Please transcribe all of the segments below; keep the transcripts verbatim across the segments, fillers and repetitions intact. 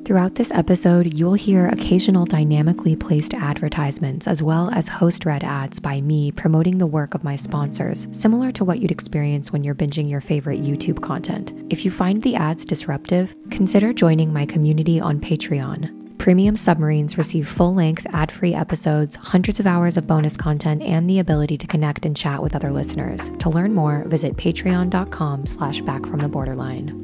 Throughout this episode, you'll hear occasional dynamically placed advertisements as well as host-read ads by me promoting the work of my sponsors, similar to what you'd experience when you're binging your favorite YouTube content. If you find the ads disruptive, consider joining my community on Patreon. Premium Submarines receive full-length ad-free episodes, hundreds of hours of bonus content, and the ability to connect and chat with other listeners. To learn more, visit patreon.com slash back from the borderline.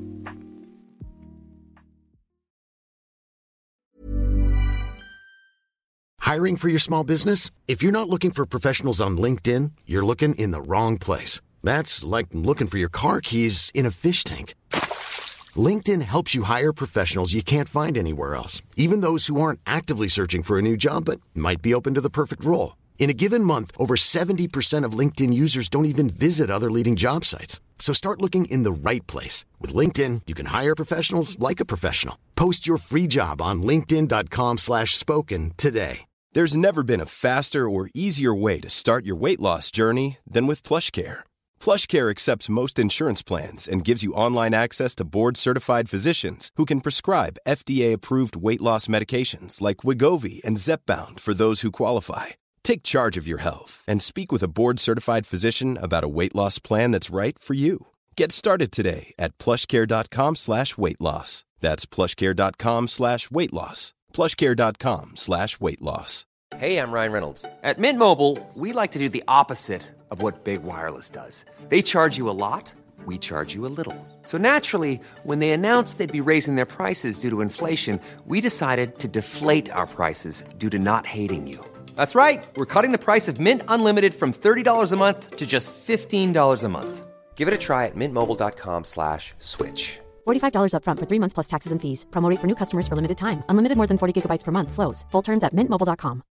Hiring for your small business? If you're not looking for professionals on LinkedIn, you're looking in the wrong place. That's like looking for your car keys in a fish tank. LinkedIn helps you hire professionals you can't find anywhere else, even those who aren't actively searching for a new job but might be open to the perfect role. In a given month, over seventy percent of LinkedIn users don't even visit other leading job sites. So start looking in the right place. With LinkedIn, you can hire professionals like a professional. Post your free job on linkedin.com slash spoken today. There's never been a faster or easier way to start your weight loss journey than with PlushCare. PlushCare accepts most insurance plans and gives you online access to board-certified physicians who can prescribe F D A-approved weight loss medications like Wegovy and Zepbound for those who qualify. Take charge of your health and speak with a board-certified physician about a weight loss plan that's right for you. Get started today at plushcare.com slash weight loss. That's plushcare.com slash weight loss. plushcare.com slash weight loss. Hey, I'm Ryan Reynolds. At Mint Mobile, we like to do the opposite of what Big Wireless does. They charge you a lot, we charge you a little. So naturally, when they announced they'd be raising their prices due to inflation, we decided to deflate our prices due to not hating you. That's right. We're cutting the price of Mint Unlimited from thirty dollars a month to just fifteen dollars a month. Give it a try at mintmobile.com slash switch. forty-five dollars up front for three months plus taxes and fees. Promo rate for new customers for limited time. Unlimited more than forty gigabytes per month. Slows full terms at mint mobile dot com.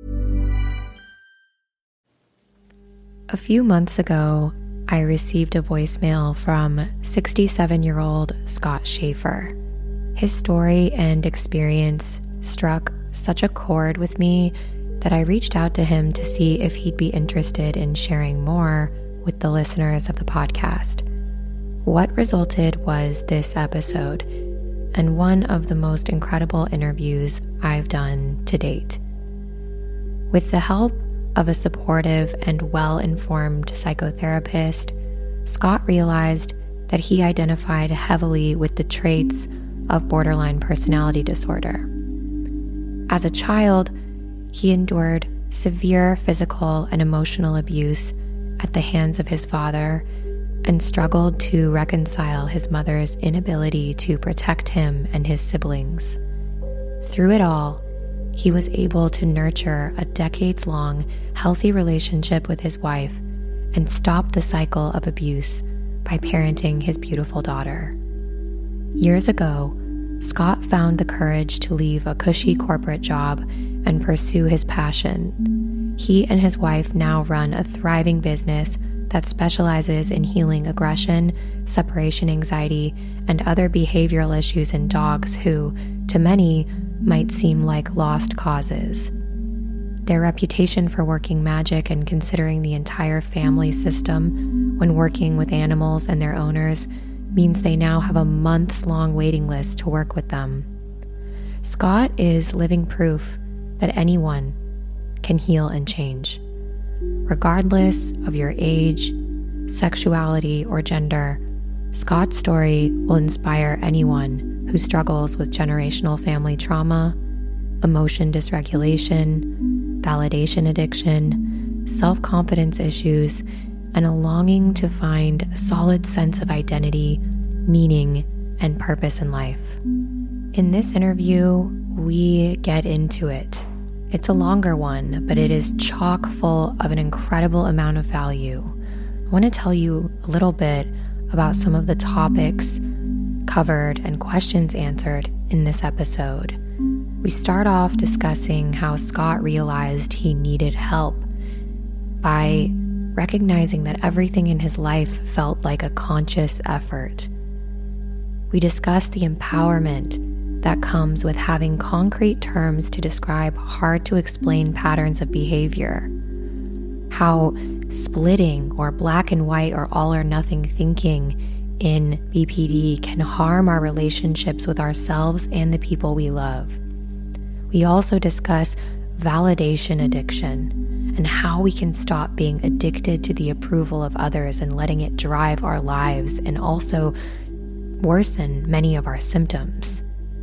A few months ago, I received a voicemail from sixty-seven-year-old Scott Schaefer. His story and experience struck such a chord with me that I reached out to him to see if he'd be interested in sharing more with the listeners of the podcast. What resulted was this episode, and one of the most incredible interviews I've done to date. With the help of a supportive and well-informed psychotherapist, Scott realized that he identified heavily with the traits of borderline personality disorder. As a child, he endured severe physical and emotional abuse at the hands of his father and struggled to reconcile his mother's inability to protect him and his siblings. Through it all, he was able to nurture a decades-long healthy relationship with his wife and stop the cycle of abuse by parenting his beautiful daughter. Years ago, Scott found the courage to leave a cushy corporate job and pursue his passion. He and his wife now run a thriving business that specializes in healing aggression, separation anxiety, and other behavioral issues in dogs who, to many, might seem like lost causes. Their reputation for working magic and considering the entire family system when working with animals and their owners means they now have a months-long waiting list to work with them. Scott is living proof that anyone can heal and change. Regardless of your age, sexuality, or gender, Scott's story will inspire anyone who struggles with generational family trauma, emotion dysregulation, validation addiction, self-confidence issues, and a longing to find a solid sense of identity, meaning, and purpose in life. In this interview, we get into it. It's a longer one, but it is chock full of an incredible amount of value. I want to tell you a little bit about some of the topics covered and questions answered in this episode. We start off discussing how Scott realized he needed help by recognizing that everything in his life felt like a conscious effort. We discuss the empowerment that comes with having concrete terms to describe hard-to-explain patterns of behavior, how splitting or black and white or all or nothing thinking in B P D can harm our relationships with ourselves and the people we love. We also discuss validation addiction and how we can stop being addicted to the approval of others and letting it drive our lives and also worsen many of our symptoms.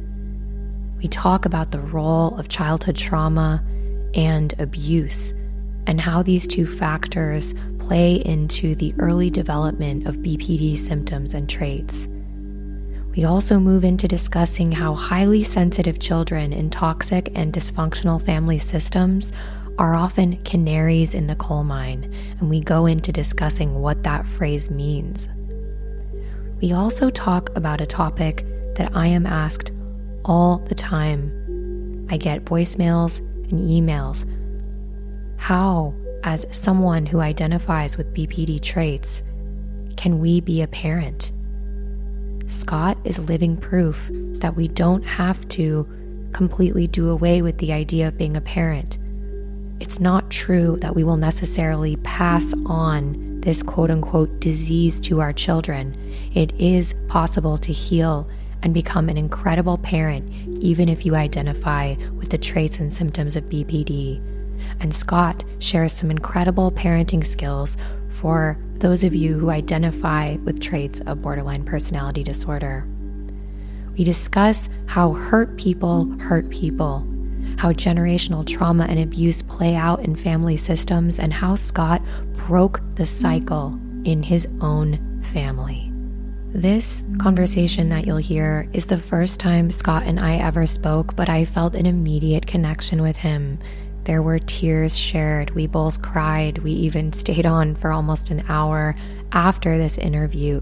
We talk about the role of childhood trauma and abuse and how these two factors play into the early development of B P D symptoms and traits. We also move into discussing how highly sensitive children in toxic and dysfunctional family systems are often canaries in the coal mine, and we go into discussing what that phrase means. We also talk about a topic that I am asked all the time. I get voicemails and emails. How, as someone who identifies with B P D traits, can we be a parent? Scott is living proof that we don't have to completely do away with the idea of being a parent. It's not true that we will necessarily pass on this quote-unquote disease to our children. It is possible to heal and become an incredible parent even if you identify with the traits and symptoms of B P D. And Scott shares some incredible parenting skills for those of you who identify with traits of borderline personality disorder. We discuss how hurt people hurt people, how generational trauma and abuse play out in family systems, and how Scott broke the cycle in his own family. This conversation that you'll hear is the first time Scott and I ever spoke, but I felt an immediate connection with him. There were tears shared. We both cried. We even stayed on for almost an hour after this interview.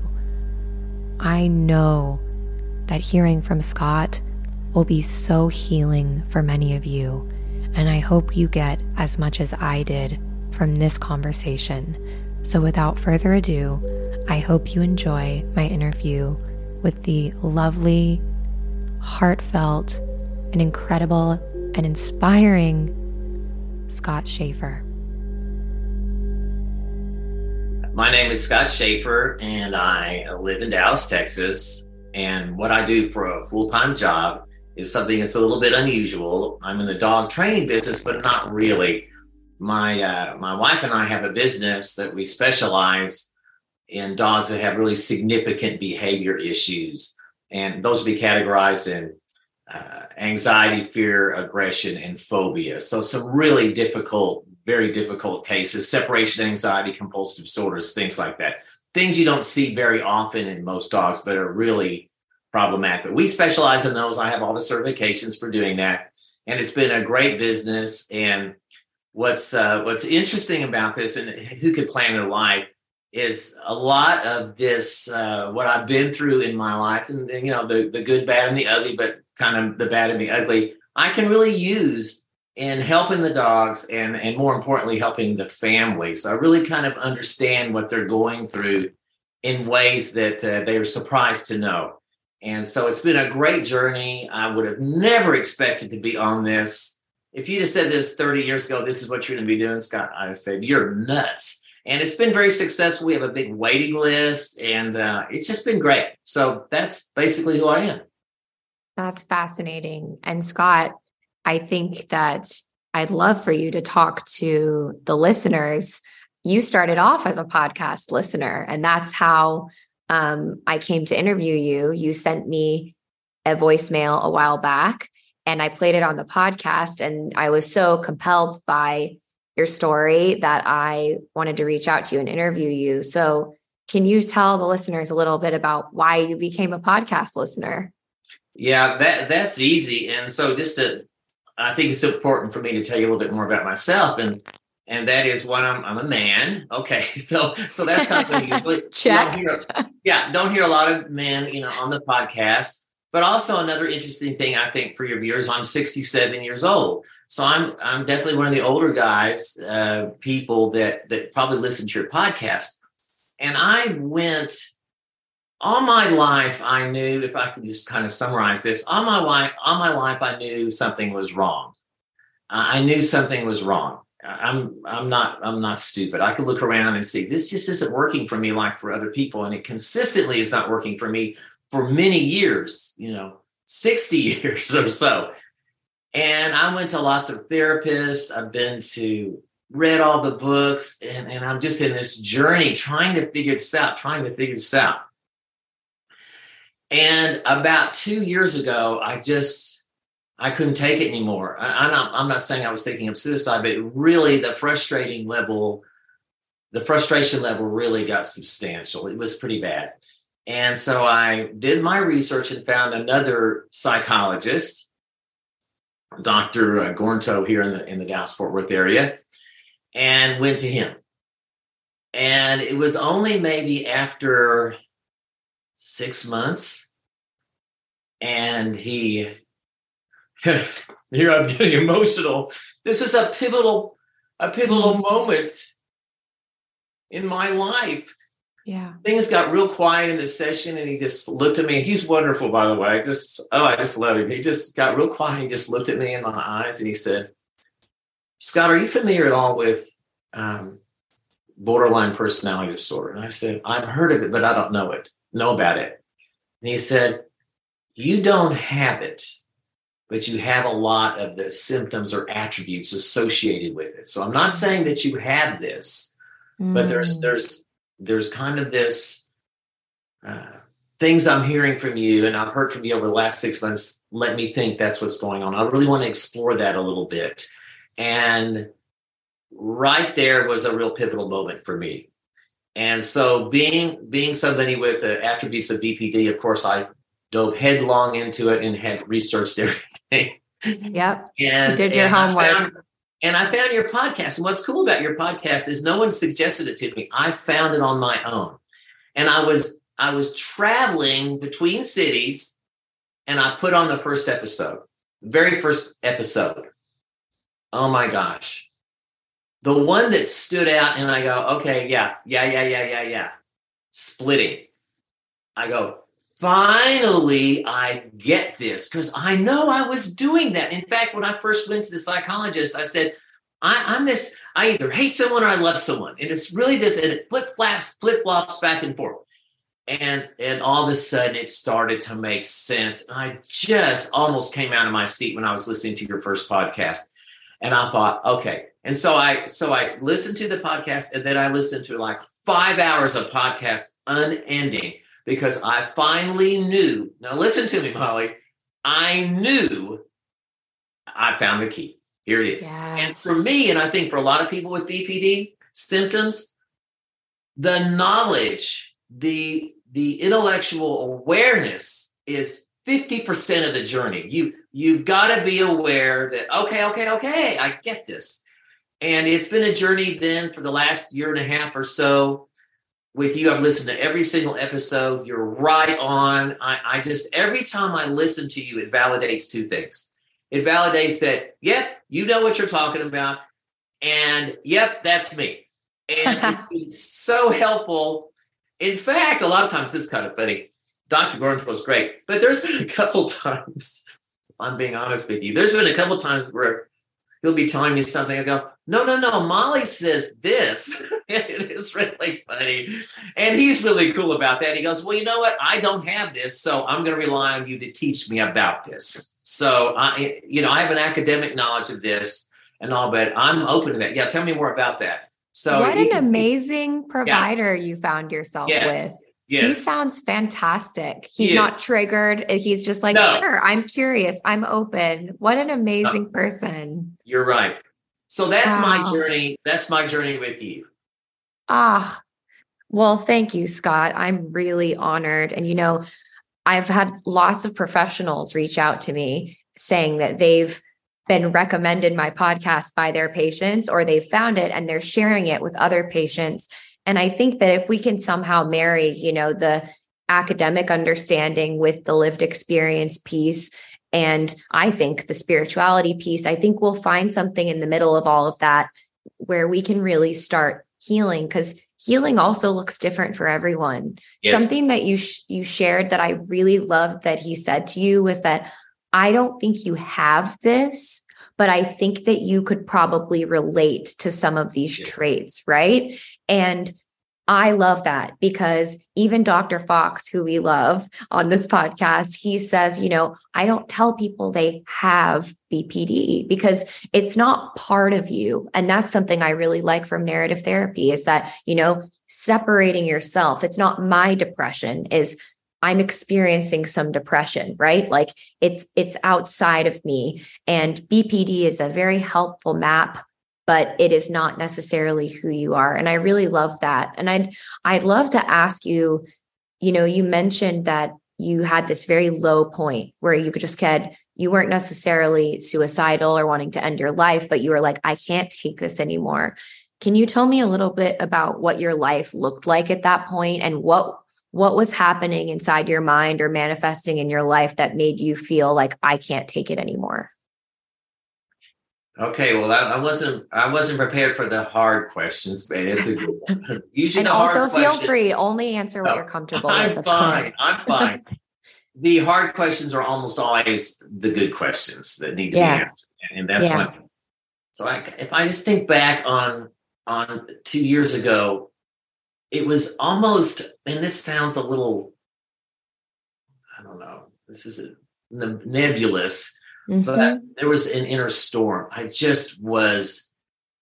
I know that hearing from Scott will be so healing for many of you, and I hope you get as much as I did from this conversation. So without further ado, I hope you enjoy my interview with the lovely, heartfelt, and incredible and inspiring Scott Schaefer. My name is Scott Schaefer, and I live in Dallas, Texas. And what I do for a full-time job is something that's a little bit unusual. I'm in the dog training business, but not really. My uh, my wife and I have a business that we specialize in dogs that have really significant behavior issues. And those would be categorized in uh, anxiety, fear, aggression, and phobia. So some really difficult, very difficult cases, separation anxiety, compulsive disorders, things like that. Things you don't see very often in most dogs, but are really problematic. But we specialize in those. I have all the certifications for doing that. And it's been a great business. And what's uh, what's interesting about this, and who could plan their life, is a lot of this, uh, what I've been through in my life, and, and you know, the, the good, bad, and the ugly, but kind of the bad and the ugly, I can really use in helping the dogs and, and more importantly, helping the families. I really kind of understand what they're going through in ways that uh, they are surprised to know. And so it's been a great journey. I would have never expected to be on this. If you just said this thirty years ago, this is what you're going to be doing, Scott, I said, you're nuts. And it's been very successful. We have a big waiting list, and uh, it's just been great. So that's basically who I am. That's fascinating. And Scott, I think that I'd love for you to talk to the listeners. You started off as a podcast listener, and that's how um, I came to interview you. You sent me a voicemail a while back, and I played it on the podcast, and I was so compelled by your story that I wanted to reach out to you and interview you. So can you tell the listeners a little bit about why you became a podcast listener? Yeah, that that's easy. And so just to, I think it's important for me to tell you a little bit more about myself. And and that is one, I'm I'm a man. Okay. So so that's kind of usually check. Don't hear, yeah, don't hear a lot of men, you know, on the podcast. But also another interesting thing, I think, for your viewers, I'm sixty-seven years old. So I'm I'm definitely one of the older guys, uh, people that that probably listen to your podcast. And I went, all my life, I knew, if I could just kind of summarize this, all my life, all my life, I knew something was wrong. Uh, I knew something was wrong. I'm I'm not I'm not stupid. I could look around and see this just isn't working for me like for other people, and it consistently is not working for me for many years, you know, sixty years or so. And I went to lots of therapists. I've been to read all the books, and, and I'm just in this journey trying to figure this out, trying to figure this out. And about two years ago, I just I couldn't take it anymore. I, I'm, not, I'm not saying I was thinking of suicide, but really the frustrating level, the frustration level really got substantial. It was pretty bad. And so I did my research and found another psychologist, Doctor Gornto here in the, in the Dallas-Fort Worth area, and went to him. And it was only maybe after six months, and he... Here I'm getting emotional. This was a pivotal, a pivotal moment in my life. Yeah. Things got real quiet in the session, and he just looked at me. He's wonderful, by the way. I just, oh, I just love him. He just got real quiet. He just looked at me in my eyes, and he said, "Scott, are you familiar at all with um, borderline personality disorder?" And I said, "I've heard of it, but I don't know it, know about it." And he said, "You don't have it, but you have a lot of the symptoms or attributes associated with it. So I'm not saying that you have this, mm. but there's there's there's kind of this uh, things I'm hearing from you, and I've heard from you over the last six months. Let me think that's what's going on. I really want to explore that a little bit." And right there was a real pivotal moment for me. And so being being somebody with the attributes of B P D, of course, I dove headlong into it and had researched everything. Yep. And you did your and homework. I found, and I found your podcast. And what's cool about your podcast is no one suggested it to me. I found it on my own. And I was I was traveling between cities, and I put on the first episode, the very first episode. Oh my gosh. The one that stood out, and I go, okay, yeah, yeah, yeah, yeah, yeah, yeah. Splitting. I go, finally, I get this, because I know I was doing that. In fact, when I first went to the psychologist, I said, I, I'm this, I either hate someone or I love someone. And it's really this, and it flip-flaps, flip-flops back and forth. And, and all of a sudden, it started to make sense. I just almost came out of my seat when I was listening to your first podcast. And I thought, okay. And so I so I listened to the podcast, and then I listened to like five hours of podcast unending, because I finally knew. Now listen to me, Molly. I knew I found the key. Here it is. Yes. And for me, and I think for a lot of people with B P D symptoms, the knowledge, the, the intellectual awareness is fifty percent of the journey. You, you've got to be aware that, okay, okay, okay, I get this. And it's been a journey then for the last year and a half or so with you. I've listened to every single episode. You're right on. I, I just, every time I listen to you, it validates two things. It validates that, yep, you know what you're talking about. And yep, that's me. And it's been so helpful. In fact, a lot of times, this is kind of funny. Doctor Gornto was great, but there's been a couple times, if I'm being honest with you, there's been a couple times where he'll be telling me something. I go, no, no, no, Molly says this. It is really funny. And he's really cool about that. He goes, well, you know what? I don't have this, so I'm going to rely on you to teach me about this. So, I, you know, I have an academic knowledge of this and all, but I'm open to that. Yeah, tell me more about that. So, what an amazing see, provider yeah. you found yourself yes. with. Yes. He sounds fantastic. He's he not triggered. He's just like, no. sure, I'm curious. I'm open. What an amazing no. person. You're right. So that's wow. my journey. That's my journey with you. Ah, well, thank you, Scott. I'm really honored. And, you know, I've had lots of professionals reach out to me saying that they've been recommended my podcast by their patients, or they found it and they're sharing it with other patients. And I think that if we can somehow marry, you know, the academic understanding with the lived experience piece, and I think the spirituality piece, I think we'll find something in the middle of all of that where we can really start healing, because healing also looks different for everyone. Yes. Something that you sh- you shared that I really loved that he said to you was that, I don't think you have this. but I think that you could probably relate to some of these yes. traits, right? And I love that, because even Doctor Fox, who we love on this podcast, he says, you know, I don't tell people they have B P D because it's not part of you. And that's something I really like from narrative therapy, is that, you know, separating yourself. It's not my depression, is I'm experiencing some depression, right? Like it's, it's outside of me. And B P D is a very helpful map, but it is not necessarily who you are. And I really love that. And I'd, I'd love to ask you, you know, you mentioned that you had this very low point where you could just get, you weren't necessarily suicidal or wanting to end your life, but you were like, I can't take this anymore. Can you tell me a little bit about what your life looked like at that point, and what, what was happening inside your mind or manifesting in your life that made you feel like I can't take it anymore? Okay, well, I, I wasn't I wasn't prepared for the hard questions, but it's a good one. Usually, and the also hard feel question, free, only answer what no, you're comfortable I'm with. Fine. I'm fine. The hard questions are almost always the good questions that need to yeah. be answered, and that's yeah. what. So, I, if I just think back on on two years ago, it was almost, and this sounds a little, I don't know, this is a, nebulous. Mm-hmm. But there was an inner storm. I just was,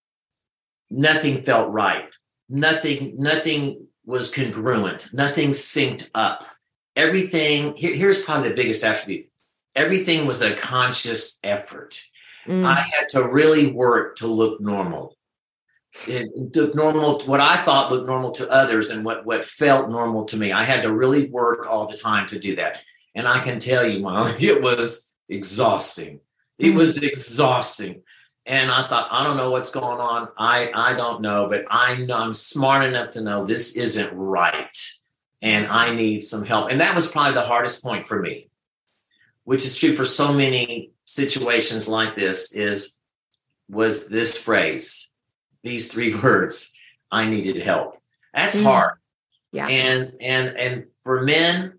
nothing felt right. Nothing, nothing was congruent. Nothing synced up. Everything, here, here's probably the biggest attribute. Everything was a conscious effort. Mm. I had to really work to look normal. It looked normal, what I thought looked normal to others, and what, what felt normal to me. I had to really work all the time to do that. And I can tell you, Molly, it was exhausting. It was exhausting. And I thought, I don't know what's going on. I, I don't know, but I know I'm smart enough to know this isn't right. And I need some help. And that was probably the hardest point for me, which is true for so many situations like this, is, was this phrase, these three words, I needed help. That's mm. hard. Yeah. And, and, and for men,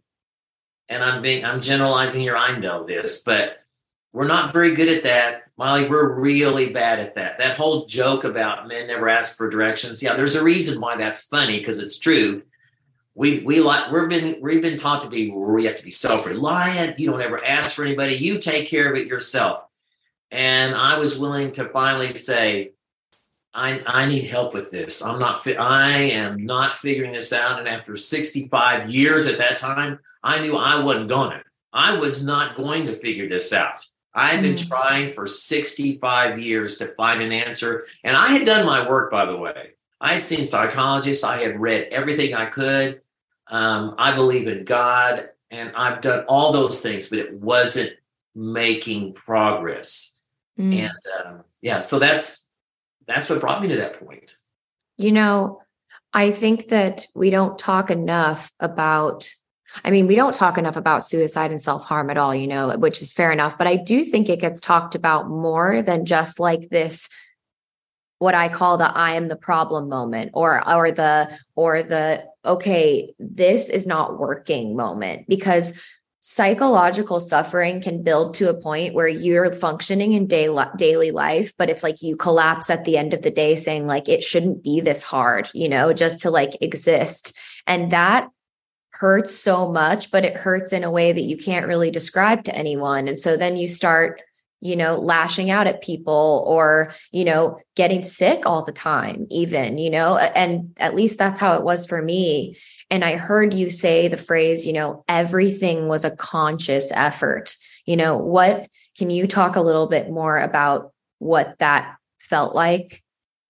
and I'm being, I'm generalizing here, I know this, but we're not very good at that. Molly, we're really bad at that. That whole joke about men never ask for directions. Yeah, there's a reason why that's funny, because it's true. We we like we've been we've been taught to be, we have to be self-reliant. You don't ever ask for anybody. You take care of it yourself. And I was willing to finally say, I, I need help with this. I'm not fi- I am not figuring this out. And after sixty-five years at that time, I knew I wasn't gonna. I was not going to figure this out. I had been mm. trying for sixty-five years to find an answer. And I had done my work, by the way. I had seen psychologists. I had read everything I could. Um, I believe in God. And I've done all those things, but it wasn't making progress. Mm. And um, yeah, so that's That's what brought me to that point. You know, I think that we don't talk enough about, I mean, we don't talk enough about suicide and self-harm at all, you know, which is fair enough. But I do think it gets talked about more than just like this, what I call the I am the problem moment, or, or the, or the, okay, this is not working moment, because psychological suffering can build to a point where you're functioning in day, daily life, but it's like you collapse at the end of the day saying like, it shouldn't be this hard, you know, just to like exist. And that hurts so much, but it hurts in a way that you can't really describe to anyone. And so then you start, you know, lashing out at people, or, you know, getting sick all the time, even, you know, and at least that's how it was for me. And I heard you say the phrase, you know, everything was a conscious effort. You know, what, can you talk a little bit more about what that felt like?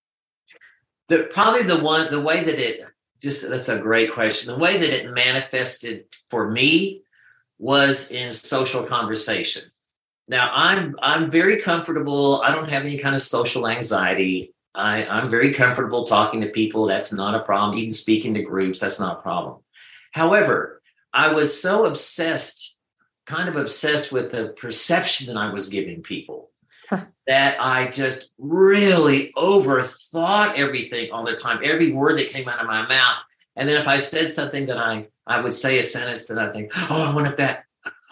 The, probably the one, the way that it just, that's a great question. The way that it manifested for me was in social conversation. Now I'm, I'm very comfortable. I don't have any kind of social anxiety. I, I'm very comfortable talking to people. That's not a problem. Even speaking to groups, that's not a problem. However, I was so obsessed, kind of obsessed with the perception that I was giving people huh. that I just really overthought everything all the time, every word that came out of my mouth. And then if I said something that I, I would say a sentence that I think, oh, I wonder if that,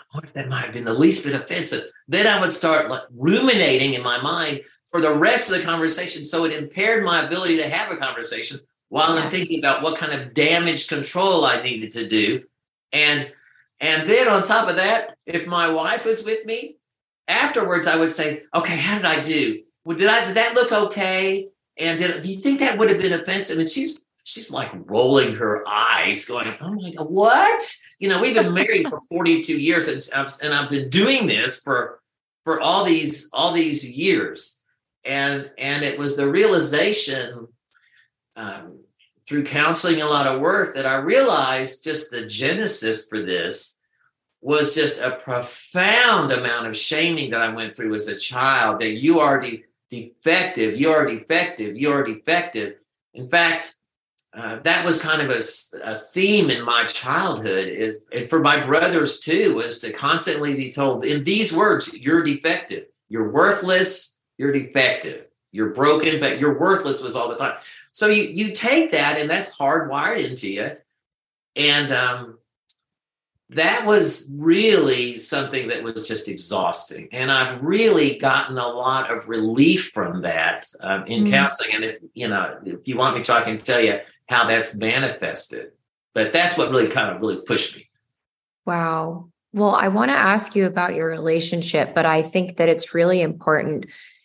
what if that might have been the least bit offensive? Then I would start like ruminating in my mind for the rest of the conversation. So it impaired my ability to have a conversation while yes. I'm thinking about what kind of damage control I needed to do. And, and then on top of that, if my wife was with me, afterwards I would say, okay, how did I do? Well, did I, did that look okay? And did, do you think that would have been offensive? And she's, she's like rolling her eyes going, oh my God, what? You know, we've been married for forty-two years and I've, and I've been doing this for, for all these, all these years. And, and it was the realization, um, through counseling, a lot of work, that I realized just the genesis for this was just a profound amount of shaming that I went through as a child, that you are de- defective, you are defective, you are defective. In fact, uh, that was kind of a, a theme in my childhood, is, and for my brothers too, was to constantly be told in these words, you're defective, you're worthless, you're defective, you're broken, but you're worthless was all the time. So you, you take that, and that's hardwired into you. And um, that was really something that was just exhausting. And I've really gotten a lot of relief from that um, in mm. counseling. And if, you know, if you want me to, I can tell you how that's manifested. But that's what really kind of really pushed me. Wow. Well, I want to ask you about your relationship, but I think that it's really important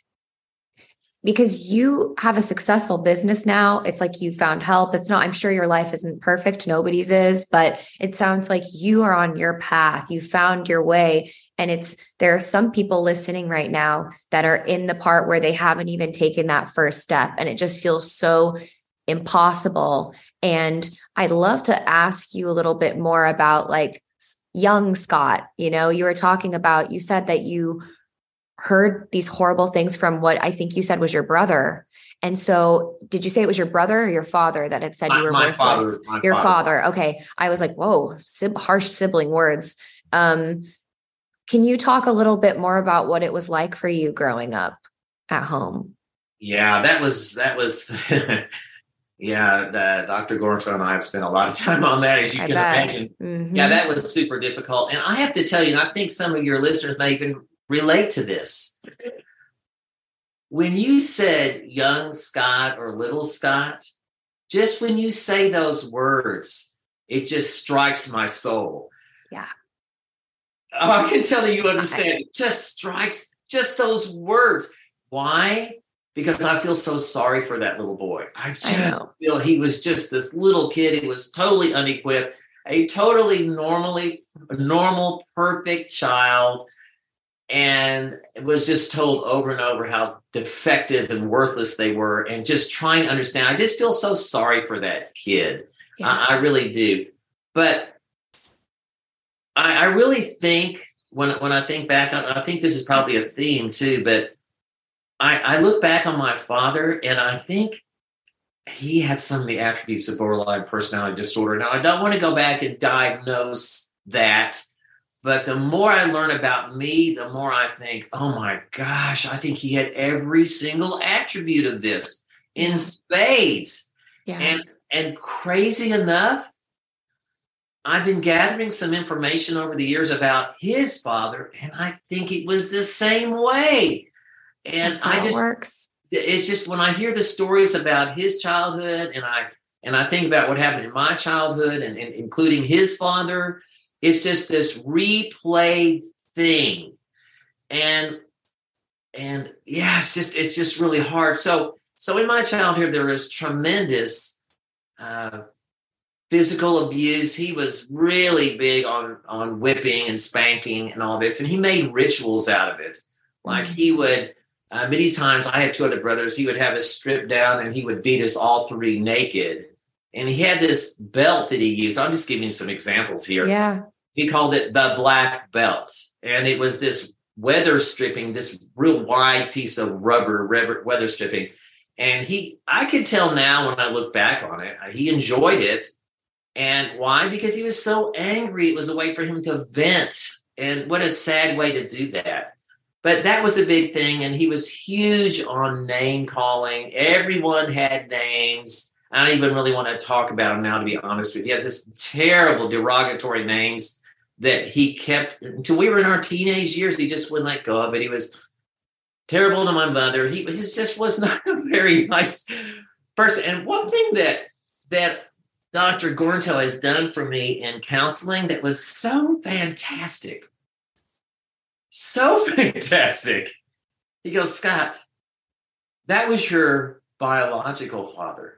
because you have a successful business now. It's like you found help. It's not, I'm sure your life isn't perfect. Nobody's is, but it sounds like you are on your path. You found your way. And it's, there are some people listening right now that are in the part where they haven't even taken that first step. And it just feels so impossible. And I'd love to ask you a little bit more about like young Scott. You know, you were talking about, you said that you heard these horrible things from what I think you said was your brother. And so did you say it was your brother or your father that had said my, you were my worthless? Father, my your father. father. Okay. I was like, whoa, sib- harsh sibling words. Um, can you talk a little bit more about what it was like for you growing up at home? Yeah, that was, that was, yeah, uh, Doctor Gorenstein and I have spent a lot of time on that, as you I can bet. imagine. Mm-hmm. Yeah, that was super difficult. And I have to tell you, and I think some of your listeners may even relate to this. When you said young Scott or little Scott, just when you say those words, it just strikes my soul. Yeah. Oh, I can tell you understand. It just strikes, just those words. Why? Because I feel so sorry for that little boy. I just I feel he was just this little kid. He was totally unequipped, a totally normally, normal, perfect child. And it was just told over and over how defective and worthless they were, and just trying to understand. I just feel so sorry for that kid. Yeah. I, I really do. But I, I really think when, when I think back, I, I think this is probably a theme too, but I, I look back on my father and I think he had some of the attributes of borderline personality disorder. Now, I don't want to go back and diagnose that. But the more I learn about me, the more I think, oh my gosh, I think he had every single attribute of this in spades. Yeah. And, and crazy enough, I've been gathering some information over the years about his father, and I think it was the same way. And That's how I just, it works. It's just when I hear the stories about his childhood, and I, and I think about what happened in my childhood, and, and including his father, it's just this replayed thing. And, and yeah, it's just, it's just really hard. So, so in my childhood, there was tremendous uh, physical abuse. He was really big on, on whipping and spanking and all this. And he made rituals out of it. Like he would, uh, many times I had two other brothers, he would have us stripped down and he would beat us all three naked. And he had this belt that he used. I'm just giving you some examples here. Yeah. He called it the black belt. And it was this weather stripping, this real wide piece of rubber, rubber weather stripping. And he, I can tell now when I look back on it, he enjoyed it. And why? Because he was so angry. It was a way for him to vent. And what a sad way to do that. But that was a big thing. And he was huge on name calling. Everyone had names. I don't even really want to talk about him now, to be honest with you. He had this terrible derogatory names that he kept until we were in our teenage years. He just wouldn't let go of it. He was terrible to my mother. He was he just was not a very nice person. And one thing that that Doctor Gorentel has done for me in counseling that was so fantastic, so fantastic. He goes, Scott, that was your biological father.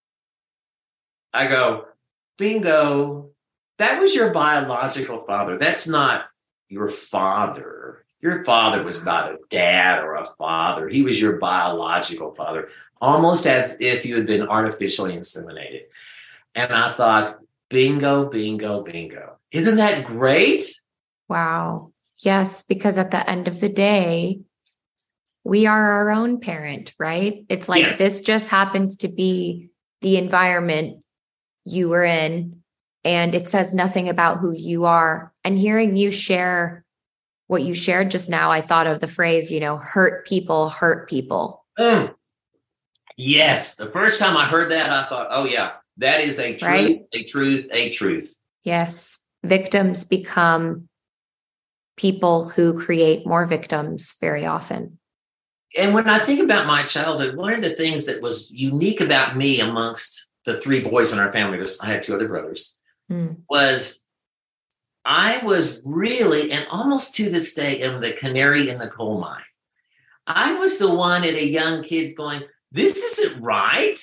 I go, bingo. That was your biological father. That's not your father. Your father was not a dad or a father. He was your biological father, almost as if you had been artificially inseminated. And I thought, bingo, bingo, bingo. Isn't that great? Wow. Yes, because at the end of the day, we are our own parent, right? It's like, yes. This just happens to be the environment you were in. And it says nothing about who you are. And hearing you share what you shared just now, I thought of the phrase, you know, hurt people, hurt people. Mm. Yes. The first time I heard that, I thought, oh, yeah, that is a truth, right? a truth, a truth. Yes. Victims become people who create more victims very often. And when I think about my childhood, one of the things that was unique about me amongst the three boys in our family, I had two other brothers, mm. was I was really, and almost to this day, am the canary in the coal mine. I was the one at a young kid going, this isn't right.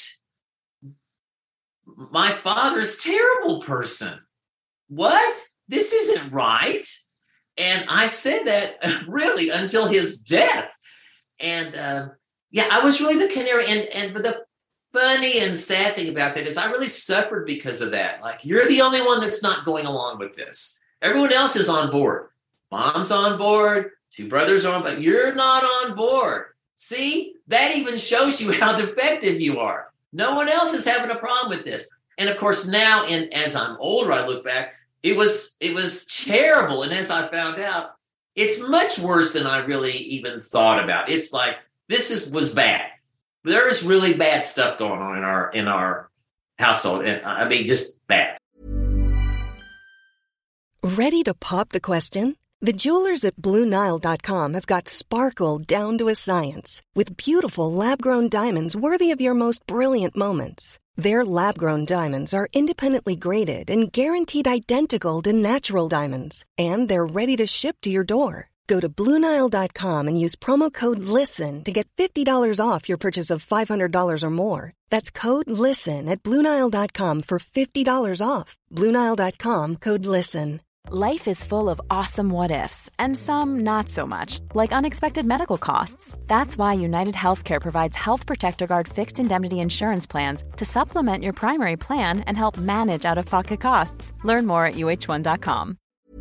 My father's a terrible person. What? This isn't right. And I said that really until his death. And uh, yeah, I was really the canary. And, and but the funny and sad thing about that is I really suffered because of that. Like, you're the only one that's not going along with this. Everyone else is on board. Mom's on board. Two brothers are on, but you're not on board. See, that even shows you how defective you are. No one else is having a problem with this. And of course, now, and as I'm older, I look back, it was it was terrible. And as I found out, it's much worse than I really even thought about. It's like, this is was bad. There is really bad stuff going on in our in our household. And I mean, just bad. Ready to pop the question? The jewelers at Blue Nile dot com have got sparkle down to a science with beautiful lab-grown diamonds worthy of your most brilliant moments. Their lab-grown diamonds are independently graded and guaranteed identical to natural diamonds, and they're ready to ship to your door. Go to Blue Nile dot com and use promo code LISTEN to get fifty dollars off your purchase of five hundred dollars or more. That's code LISTEN at Blue Nile dot com for fifty dollars off. Blue Nile dot com, code LISTEN. Life is full of awesome what-ifs, and some not so much, like unexpected medical costs. That's why United Healthcare provides Health Protector Guard fixed indemnity insurance plans to supplement your primary plan and help manage out-of-pocket costs. Learn more at U H one dot com.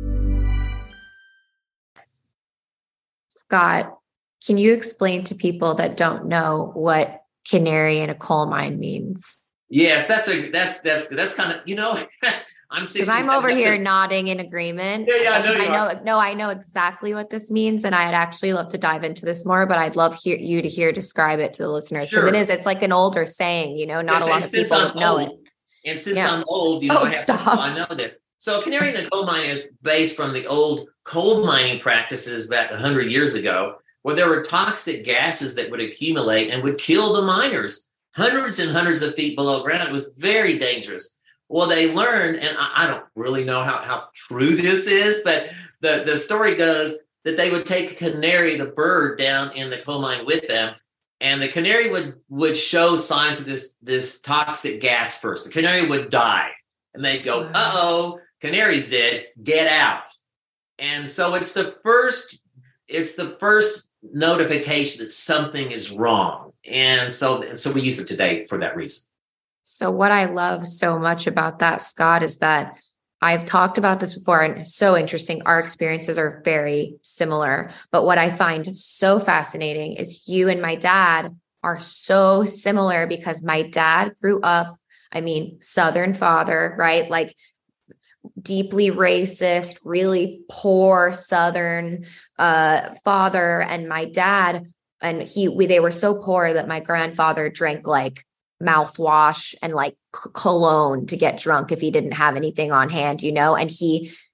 Scott, can you explain to people that don't know what canary in a coal mine means? Yes, that's a that's that's that's kind of, you know, I'm because I'm over here a, nodding in agreement. Yeah, yeah, I know. I know, no, I know exactly what this means, and I'd actually love to dive into this more. But I'd love hear, you to hear describe it to the listeners, because sure. it is. It's like an older saying, you know. Not yes, a lot of people I'm know old, it. And since yeah. I'm old, you know, oh, I, have stop. To, so I know this. So, canary in the coal mine is based from the old coal mining practices back a hundred years ago, where there were toxic gases that would accumulate and would kill the miners hundreds and hundreds of feet below ground. It was very dangerous. Well, they learned, and I, I don't really know how, how true this is, but the, the story goes that they would take a canary, the bird, down in the coal mine with them, and the canary would, would show signs of this, this toxic gas first. The canary would die, and they'd go, uh-oh, canary's dead, get out. And so it's the first, it's the first notification that something is wrong. And so, so we use it today for that reason. So what I love so much about that, Scott, is that I've talked about this before, and it's so interesting. Our experiences are very similar. But what I find so fascinating is you and my dad are so similar, because my dad grew up, I mean, Southern father, right? Like deeply racist, really poor Southern uh, father. And my dad, and he, we, they were so poor that my grandfather drank like mouthwash and like cologne to get drunk if he didn't have anything on hand, you know, and he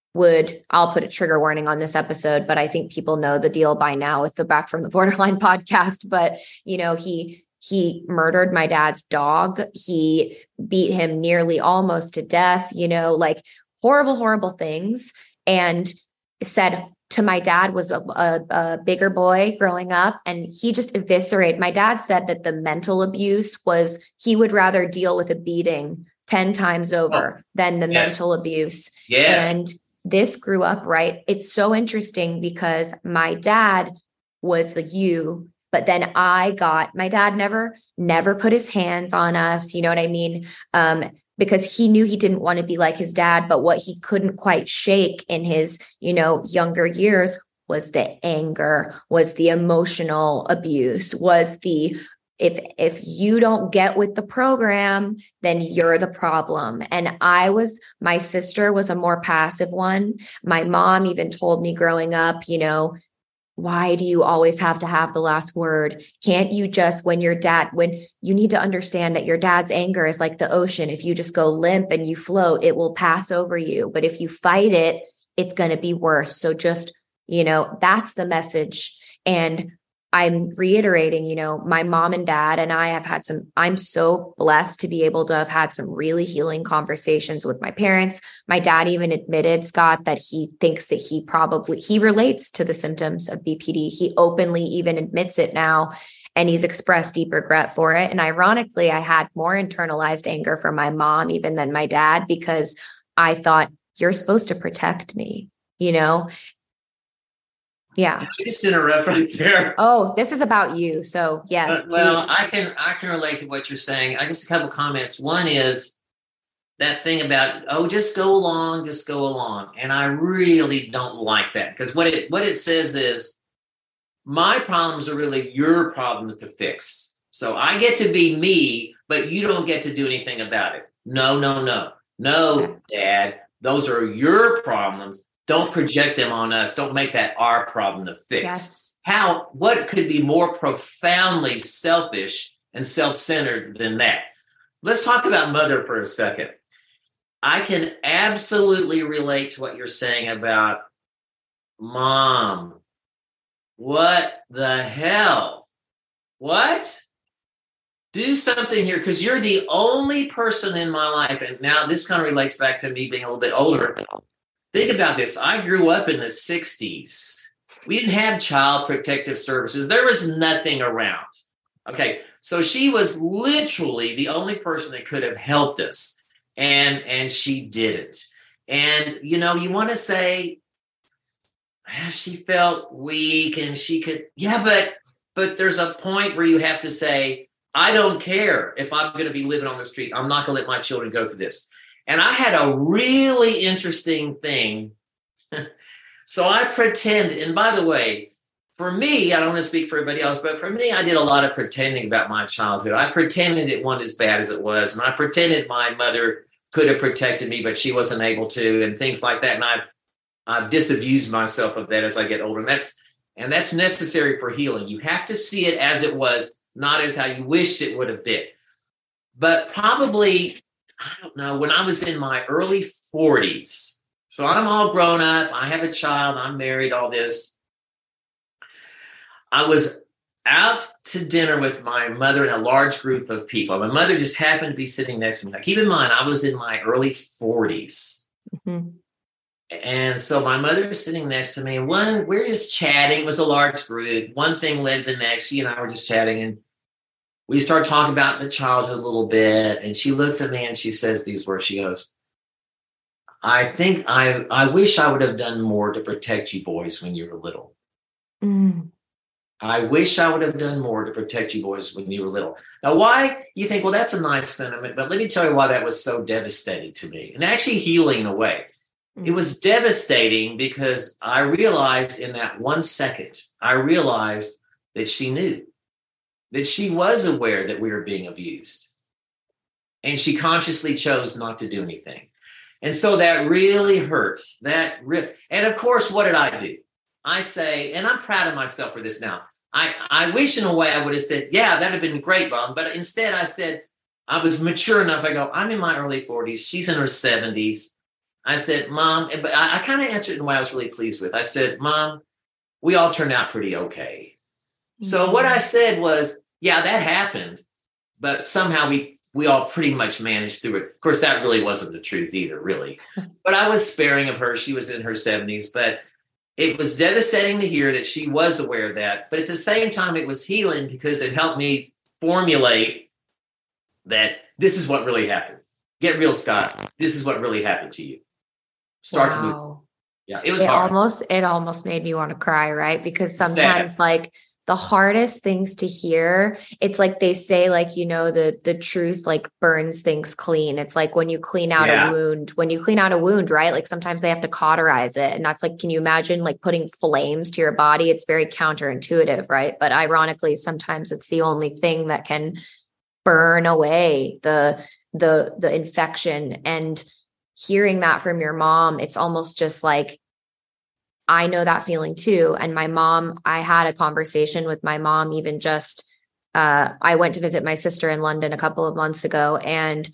would, I'll put a trigger warning on this episode, but I think people know the deal by now with the Back from the Borderline podcast. But, you know, he, he murdered my dad's dog. He beat him nearly almost to death, you know, like horrible, horrible things. And said to my dad was a, a, a bigger boy growing up, and he just eviscerated. My dad said that the mental abuse was, he would rather deal with a beating ten times over oh, than the yes. mental abuse. Yes. And this grew up, right? It's so interesting because my dad was like you, but then I got, my dad never, never put his hands on us. You know what I mean? Um, because he knew he didn't want to be like his dad, but what he couldn't quite shake in his, you know, younger years was the anger, was the emotional abuse, was the, if, if you don't get with the program, then you're the problem. And I was, my sister was a more passive one. My mom even told me growing up, you know, why do you always have to have the last word? Can't you just, when your dad, when you need to understand that your dad's anger is like the ocean. If you just go limp and you float, it will pass over you. But if you fight it, it's going to be worse. So just, you know, that's the message. And I'm reiterating, you know, my mom and dad and I have had some, I'm so blessed to be able to have had some really healing conversations with my parents. My dad even admitted, Scott, that he thinks that he probably, he relates to the symptoms of B P D. He openly even admits it now, and he's expressed deep regret for it. And ironically, I had more internalized anger for my mom even than my dad, because I thought, you're supposed to protect me, you know? Yeah. I just interrupt right there. Oh, this is about you. So yes. Uh, well, please. I can I can relate to what you're saying. I just a couple comments. One is that thing about, oh, just go along, just go along. And I really don't like that, because what it what it says is my problems are really your problems to fix. So I get to be me, but you don't get to do anything about it. No, no, no. No, Dad, those are your problems. Don't project them on us. Don't make that our problem to fix. Yes. How, what could be more profoundly selfish and self-centered than that? Let's talk about mother for a second. I can absolutely relate to what you're saying about mom. What the hell? What? Do something here, because you're the only person in my life. And now this kind of relates back to me being a little bit older. Think about this. I grew up in the sixties. We didn't have child protective services. There was nothing around. Okay. So she was literally the only person that could have helped us. And, and she didn't. And, you know, you want to say, ah, she felt weak and she could, yeah, but, but there's a point where you have to say, I don't care if I'm going to be living on the street. I'm not going to let my children go through this. And I had a really interesting thing. So I pretend, and by the way, for me, I don't want to speak for everybody else, but for me, I did a lot of pretending about my childhood. I pretended it wasn't as bad as it was. And I pretended my mother could have protected me, but she wasn't able to, and things like that. And I've, I've disabused myself of that as I get older. And that's, and that's necessary for healing. You have to see it as it was, not as how you wished it would have been. But probably, I don't know, when I was in my early forties, so I'm all grown up, I have a child, I'm married, all this. I was out to dinner with my mother and a large group of people. My mother just happened to be sitting next to me. Now, keep in mind, I was in my early forties. Mm-hmm. And so my mother was sitting next to me, and one, we're just chatting. It was a large group. One thing led to the next. She and I were just chatting, and we start talking about the childhood a little bit, and she looks at me and she says these words. She goes, I think I I wish I would have done more to protect you boys when you were little. Mm. I wish I would have done more to protect you boys when you were little. Now, why? You think, well, that's a nice sentiment, but let me tell you why that was so devastating to me, and actually healing in a way. Mm. It was devastating because I realized in that one second, I realized that she knew. That she was aware that we were being abused. And she consciously chose not to do anything. And so that really hurts. That re- And of course, what did I do? I say, and I'm proud of myself for this now. I, I wish in a way I would have said, yeah, that'd have been great, Mom. But instead I said, I was mature enough. I go, I'm in my early forties. She's in her seventies. I said, Mom, but I, I kind of answered in a way I was really pleased with. I said, Mom, we all turned out pretty okay. Mm-hmm. So what I said was, yeah, that happened, but somehow we we all pretty much managed through it. Of course, that really wasn't the truth either, really. But I was sparing of her. She was in her seventies, but it was devastating to hear that she was aware of that. But at the same time, it was healing because it helped me formulate that this is what really happened. Get real, Scott. This is what really happened to you. Start wow. to move. Yeah, it was it hard. Almost, it almost made me want to cry, right? Because sometimes like the hardest things to hear, it's like they say, like, you know, the the truth like burns things clean. It's like when you clean out yeah. a wound, when you clean out a wound, right? Like sometimes they have to cauterize it. And that's like, can you imagine like putting flames to your body? It's very counterintuitive, right? But ironically, sometimes it's the only thing that can burn away the the the infection. And hearing that from your mom, it's almost just like, I know that feeling too. And my mom, I had a conversation with my mom, even just, uh, I went to visit my sister in London a couple of months ago, and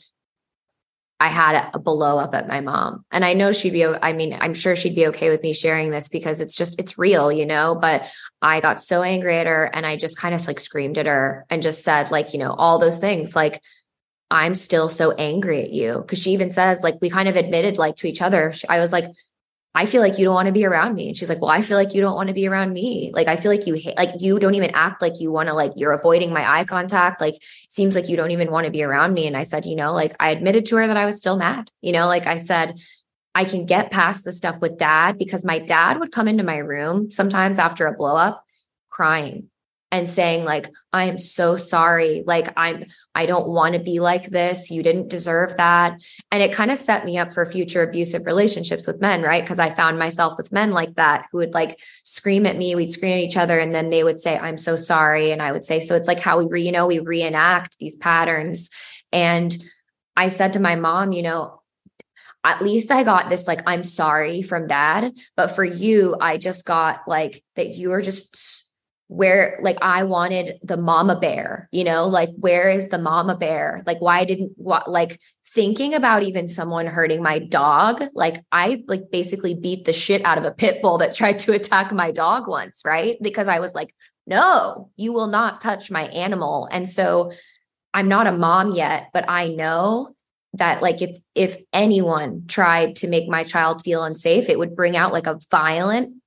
I had a blow up at my mom. And I know she'd be, I mean, I'm sure she'd be okay with me sharing this because it's just, it's real, you know, but I got so angry at her and I just kind of like screamed at her and just said like, you know, all those things, like, I'm still so angry at you. Cause she even says like, we kind of admitted like to each other. I was like, I feel like you don't want to be around me. And she's like, well, I feel like you don't want to be around me. Like, I feel like you hate, like, you don't even act like you want to, like, you're avoiding my eye contact. Like, seems like you don't even want to be around me. And I said, you know, like, I admitted to her that I was still mad, you know, like I said, I can get past the stuff with dad, because my dad would come into my room sometimes after a blow up crying and saying like, I am so sorry. Like, I'm, I don't want to be like this. You didn't deserve that. And it kind of set me up for future abusive relationships with men, right? Because I found myself with men like that who would like scream at me. We'd scream at each other. And then they would say, I'm so sorry. And I would say, so it's like how we, re, you know, we reenact these patterns. And I said to my mom, you know, at least I got this, like, I'm sorry from dad. But for you, I just got like that you were just where, like, I wanted the mama bear, you know, like, where is the mama bear? Like, why didn't what, like thinking about even someone hurting my dog. Like, I like basically beat the shit out of a pit bull that tried to attack my dog once. Right. Because I was like, no, you will not touch my animal. And so I'm not a mom yet, but I know that like, if, if anyone tried to make my child feel unsafe, it would bring out like a violent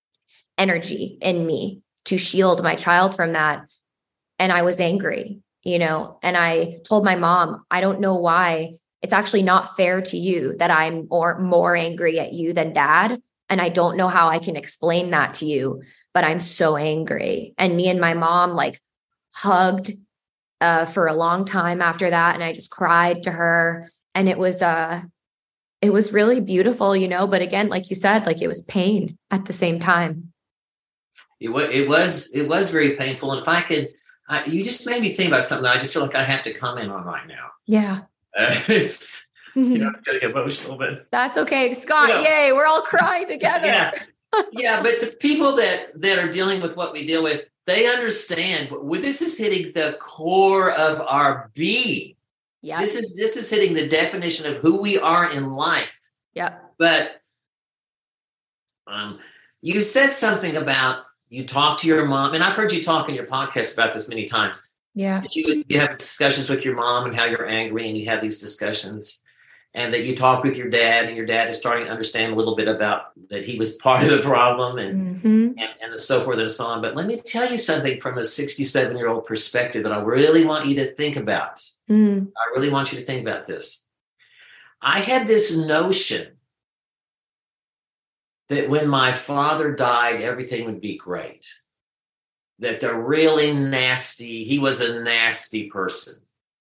energy in me to shield my child from that. And I was angry, you know, and I told my mom, I don't know why it's actually not fair to you that I'm more, more angry at you than dad. And I don't know how I can explain that to you, but I'm so angry. And me and my mom like hugged uh, for a long time after that. And I just cried to her, and it was, uh, it was really beautiful, you know, but again, like you said, like it was pain at the same time. It was, it was, it was very painful. And if I could, I, you just made me think about something that I just feel like I have to comment on right now. Yeah. Uh, it's, you know, I'm getting emotional, but that's okay. Scott, you know, yay, we're all crying together. Yeah. Yeah. But the people that, that are dealing with what we deal with, they understand this is hitting the core of our being. Yeah. This is, this is hitting the definition of who we are in life. Yeah. But um, you said something about, you talk to your mom, and I've heard you talk in your podcast about this many times. Yeah. That you, you have discussions with your mom and how you're angry, and you have these discussions, and that you talk with your dad, and your dad is starting to understand a little bit about that he was part of the problem, and, mm-hmm. and, and so forth and so on. But let me tell you something from a sixty-seven-year-old perspective that I really want you to think about. Mm. I really want you to think about this. I had this notion that when my father died, everything would be great. That they're really nasty. He was a nasty person.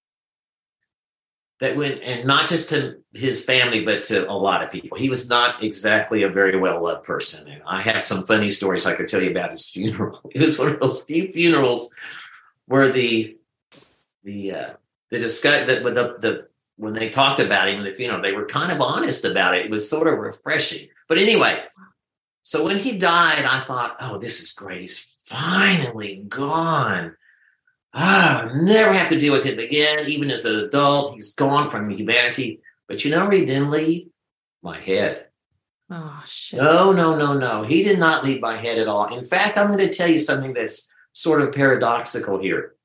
That when, and not just to his family, but to a lot of people. He was not exactly a very well-loved person. And I have some funny stories I could tell you about his funeral. It was one of those few funerals where the, the, uh, the discuss that with the, the, when they talked about him in the funeral, they were kind of honest about it. It was sort of refreshing. But anyway, so when he died, I thought, oh, this is great. He's finally gone. Ah, I'll never have to deal with him again. Even as an adult, he's gone from humanity. But you know where he didn't leave? My head. Oh, shit. No, no, no, no. He did not lead my head at all. In fact, I'm going to tell you something that's sort of paradoxical here.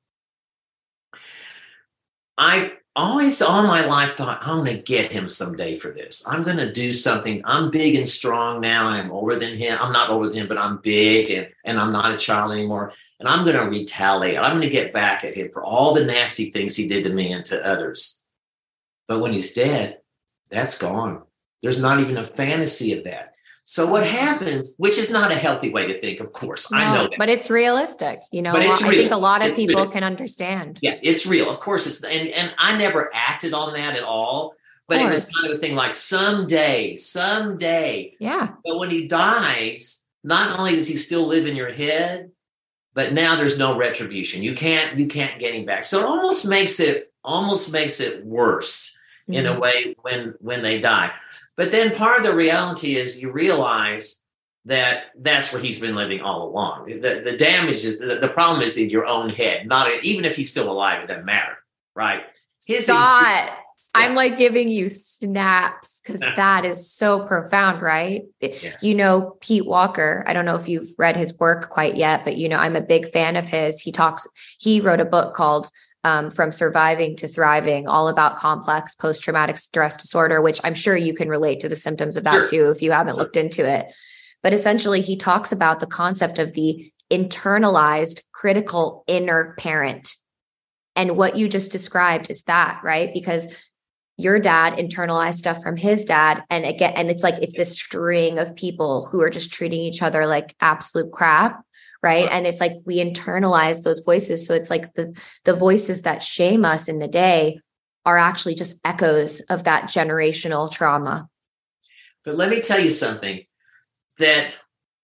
I always all my life thought, I'm going to get him someday for this. I'm going to do something. I'm big and strong now. I'm older than him. I'm not older than him, but I'm big and, and I'm not a child anymore. And I'm going to retaliate. I'm going to get back at him for all the nasty things he did to me and to others. But when he's dead, that's gone. There's not even a fantasy of that. So what happens, which is not a healthy way to think, of course, No, I know that. But it's realistic. You know, But it's I real. think a lot of It's people real. can understand. Yeah, it's real. Of course it's, and, and I never acted on that at all, but it was course. kind of a thing like someday, someday. Yeah. But when he dies, not only does he still live in your head, but now there's no retribution. You can't, you can't get him back. So it almost makes it, almost makes it worse mm-hmm. in a way when, when they die. But then part of the reality is you realize that that's where he's been living all along. The, the damage is, the, the problem is in your own head, not even if he's still alive, it doesn't matter, right? His Stop. Ex- I'm like giving you snaps because that is so profound, right? Yes. You know, Pete Walker, I don't know if you've read his work quite yet, but, you know, I'm a big fan of his. He talks, he wrote a book called um, From Surviving to Thriving, all about complex post-traumatic stress disorder, which I'm sure you can relate to the symptoms of that Sure. too, if you haven't Sure. looked into it. But essentially, he talks about the concept of the internalized critical inner parent. And what you just described is that, right? Because your dad internalized stuff from his dad. And again, and it's like, it's this string of people who are just treating each other like absolute crap. Right. Wow. And it's like, we internalize those voices. So it's like the, the voices that shame us in the day are actually just echoes of that generational trauma. But let me tell you something, that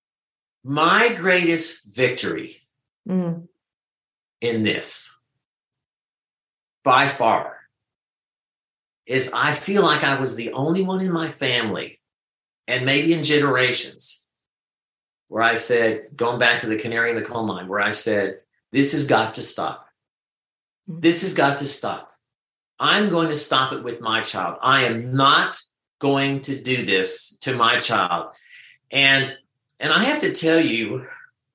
my greatest victory Mm. in this, by far, is I feel like I was the only one in my family, and maybe in generations, where I said, going back to the canary in the coal mine, where I said, this has got to stop. This has got to stop. I'm going to stop it with my child. I am not going to do this to my child. And, and I have to tell you,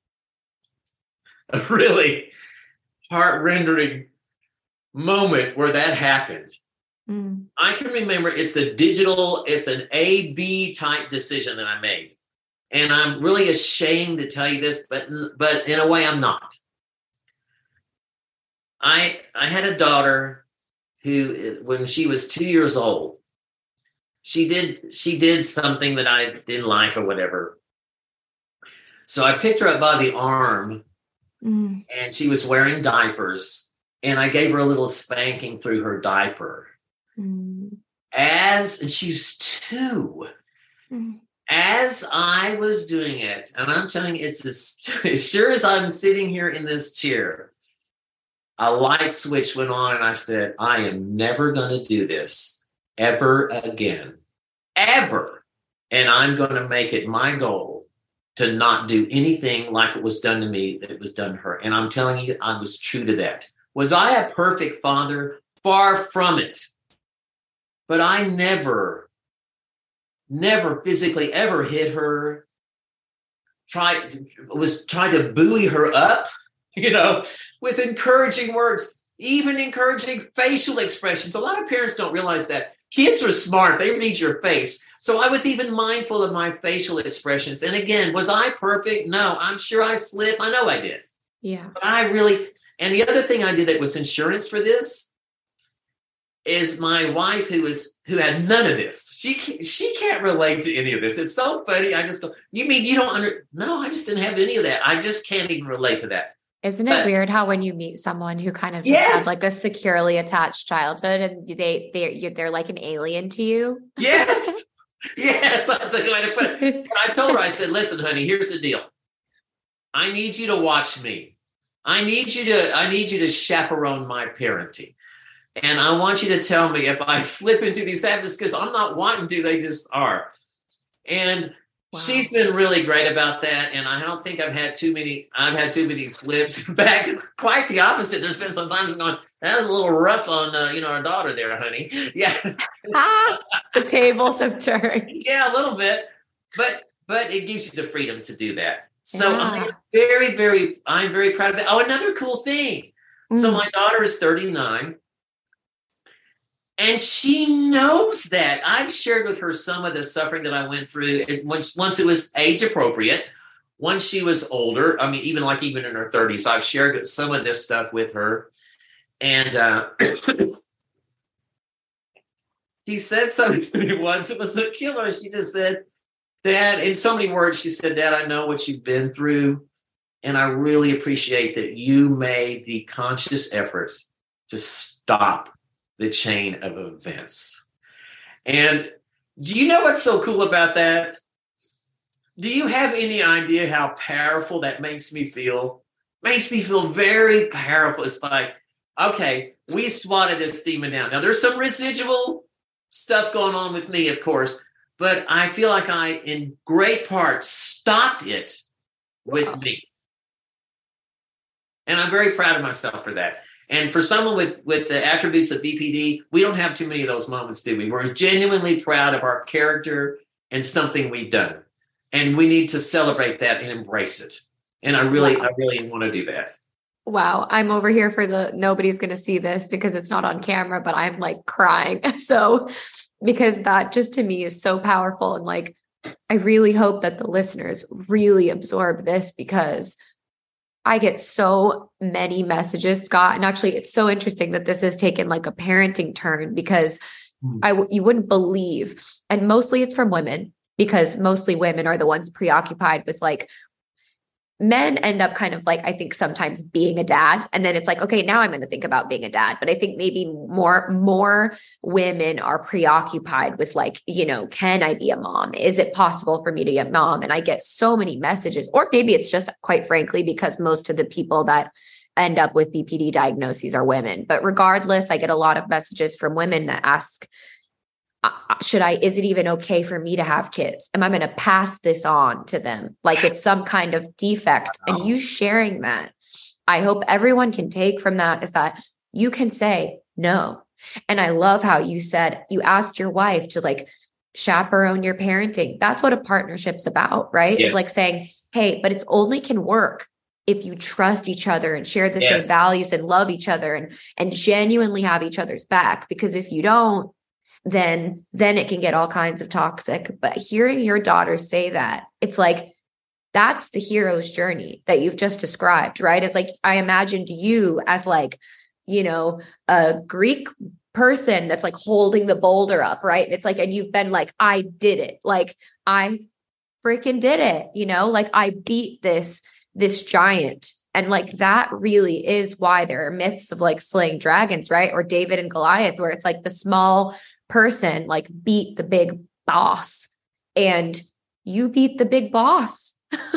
a really heart-rendering moment where that happened. Mm. I can remember it's the digital, it's an A B type decision that I made. And I'm really ashamed to tell you this, but, but in a way I'm not. I, I had a daughter who, when she was two years old, she did, she did something that I didn't like or whatever. So I picked her up by the arm Mm. and she was wearing diapers, and I gave her a little spanking through her diaper. Mm. As, and she's two. Mm. As I was doing it, and I'm telling you, it's as, as sure as I'm sitting here in this chair, a light switch went on, and I said, I am never going to do this ever again, ever. And I'm going to make it my goal to not do anything like it was done to me that was done to her. And I'm telling you, I was true to that. Was I a perfect father? Far from it. But I never, never physically ever hit her, tried, was trying to buoy her up, you know, with encouraging words, even encouraging facial expressions. A lot of parents don't realize that. Kids are smart. They read your face. So I was even mindful of my facial expressions. And again, was I perfect? No, I'm sure I slipped. I know I did. Yeah. But I really, and the other thing I did that was insurance for this is my wife, who was, who had none of this. She can't, she can't relate to any of this. It's so funny. I just, you mean you don't under, no, I just didn't have any of that. I just can't even relate to that. Isn't it But- weird how when you meet someone who kind of just Yes. had like a securely attached childhood and they, they, they're like an alien to you? Yes. Yes. That's a good way to put it. But I told her, I said, listen, honey, here's the deal. I need you to watch me. I need you to, I need you to chaperone my parenting. And I want you to tell me if I slip into these habits, because I'm not wanting to, they just are. And Wow. She's been really great about that, and I don't think I've had too many. I've had too many slips back. Quite the opposite. There's been some times I'm going, that was a little rough on, uh, you know, our daughter there, honey. Yeah, ah, the tables have turned. Yeah, a little bit, but but it gives you the freedom to do that. So yeah. I'm very, very, I'm very proud of that. Oh, another cool thing. Mm. So my daughter is thirty-nine. And she knows that. I've shared with her some of the suffering that I went through it, once, once it was age appropriate. Once she was older, I mean, even like even in her thirties, I've shared some of this stuff with her. And uh, she said something to me once. It was a killer. She just said, Dad, in so many words, she said, Dad, I know what you've been through. And I really appreciate that you made the conscious effort to stop the chain of events. And do you know what's so cool about that? Do you have any idea how powerful that makes me feel? Makes me feel very powerful. It's like, okay, we swatted this demon down. Now there's some residual stuff going on with me, of course, but I feel like I, in great part, stopped it with wow. me. And I'm very proud of myself for that. And for someone with, with the attributes of B P D, we don't have too many of those moments, do we? We're genuinely proud of our character and something we've done. And we need to celebrate that and embrace it. And I really, wow. I really want to do that. Wow. I'm over here for the, nobody's going to see this because it's not on camera, but I'm like crying. So, because that just to me is so powerful. And like, I really hope that the listeners really absorb this, because I get so many messages, Scott. And actually, it's so interesting that this has taken like a parenting turn, because mm. I, you wouldn't believe, and mostly it's from women, because mostly women are the ones preoccupied with like, men end up kind of like, I think sometimes being a dad. And then it's like, okay, now I'm going to think about being a dad. But I think maybe more, more women are preoccupied with like, you know, can I be a mom? Is it possible for me to be a mom? And I get so many messages, or maybe it's just quite frankly, because most of the people that end up with B P D diagnoses are women. But regardless, I get a lot of messages from women that ask, should I, is it even okay for me to have kids? Am I going to pass this on to them? Like it's some kind of defect. Wow. And you sharing that, I hope everyone can take from that is that you can say no. And I love how you said, you asked your wife to like chaperone your parenting. That's what a partnership's about, right? Yes. It's like saying, hey, but it's only can work if you trust each other and share the yes. same values and love each other and, and genuinely have each other's back. Because if you don't, then, then it can get all kinds of toxic. But hearing your daughter say that, it's like, that's the hero's journey that you've just described, right? It's like, I imagined you as like, you know, a Greek person that's like holding the boulder up, right? It's like, and you've been like, I did it. Like I freaking did it, you know, like I beat this, this giant. And like, that really is why there are myths of like slaying dragons, right? Or David and Goliath, where it's like the small person like beat the big boss, and you beat the big boss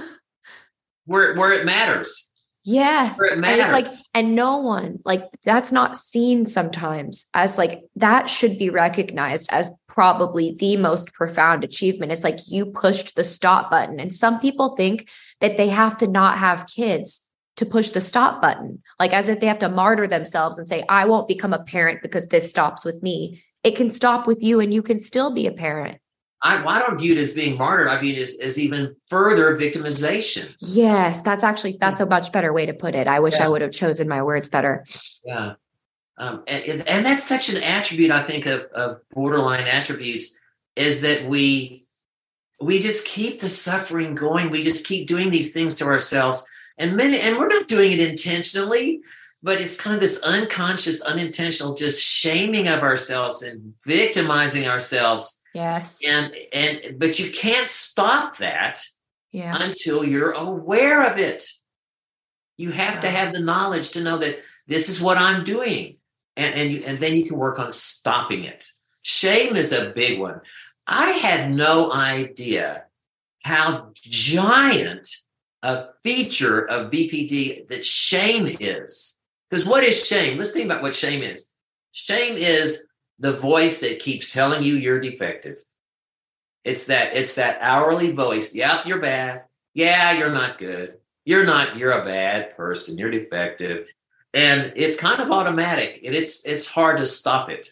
where where it matters. Yes. Where it matters. And it's like, and no one like that's not seen sometimes as like, that should be recognized as probably the most profound achievement. It's like you pushed the stop button. And some people think that they have to not have kids to push the stop button, like as if they have to martyr themselves and say, I won't become a parent because this stops with me. It can stop with you and you can still be a parent. I, I don't view it as being martyred. I view it as, as even further victimization. Yes, that's actually, that's a much better way to put it. I wish yeah. I would have chosen my words better. Yeah. Um, and, and that's such an attribute, I think, of, of borderline attributes, is that we, we just keep the suffering going. We just keep doing these things to ourselves. And many, and we're not doing it intentionally, but it's kind of this unconscious, unintentional, just shaming of ourselves and victimizing ourselves. Yes. And, and, but you can't stop that yeah. until you're aware of it. You have yeah. to have the knowledge to know that this is what I'm doing. And, and, you, and then you can work on stopping it. Shame is a big one. I had no idea how giant a feature of B P D that shame is. Because what is shame? Let's think about what shame is. Shame is the voice that keeps telling you you're defective. It's that, it's that hourly voice. Yep, you're bad. Yeah, you're not good. You're not, you're a bad person. You're defective. And it's kind of automatic, and it's, it's hard to stop it.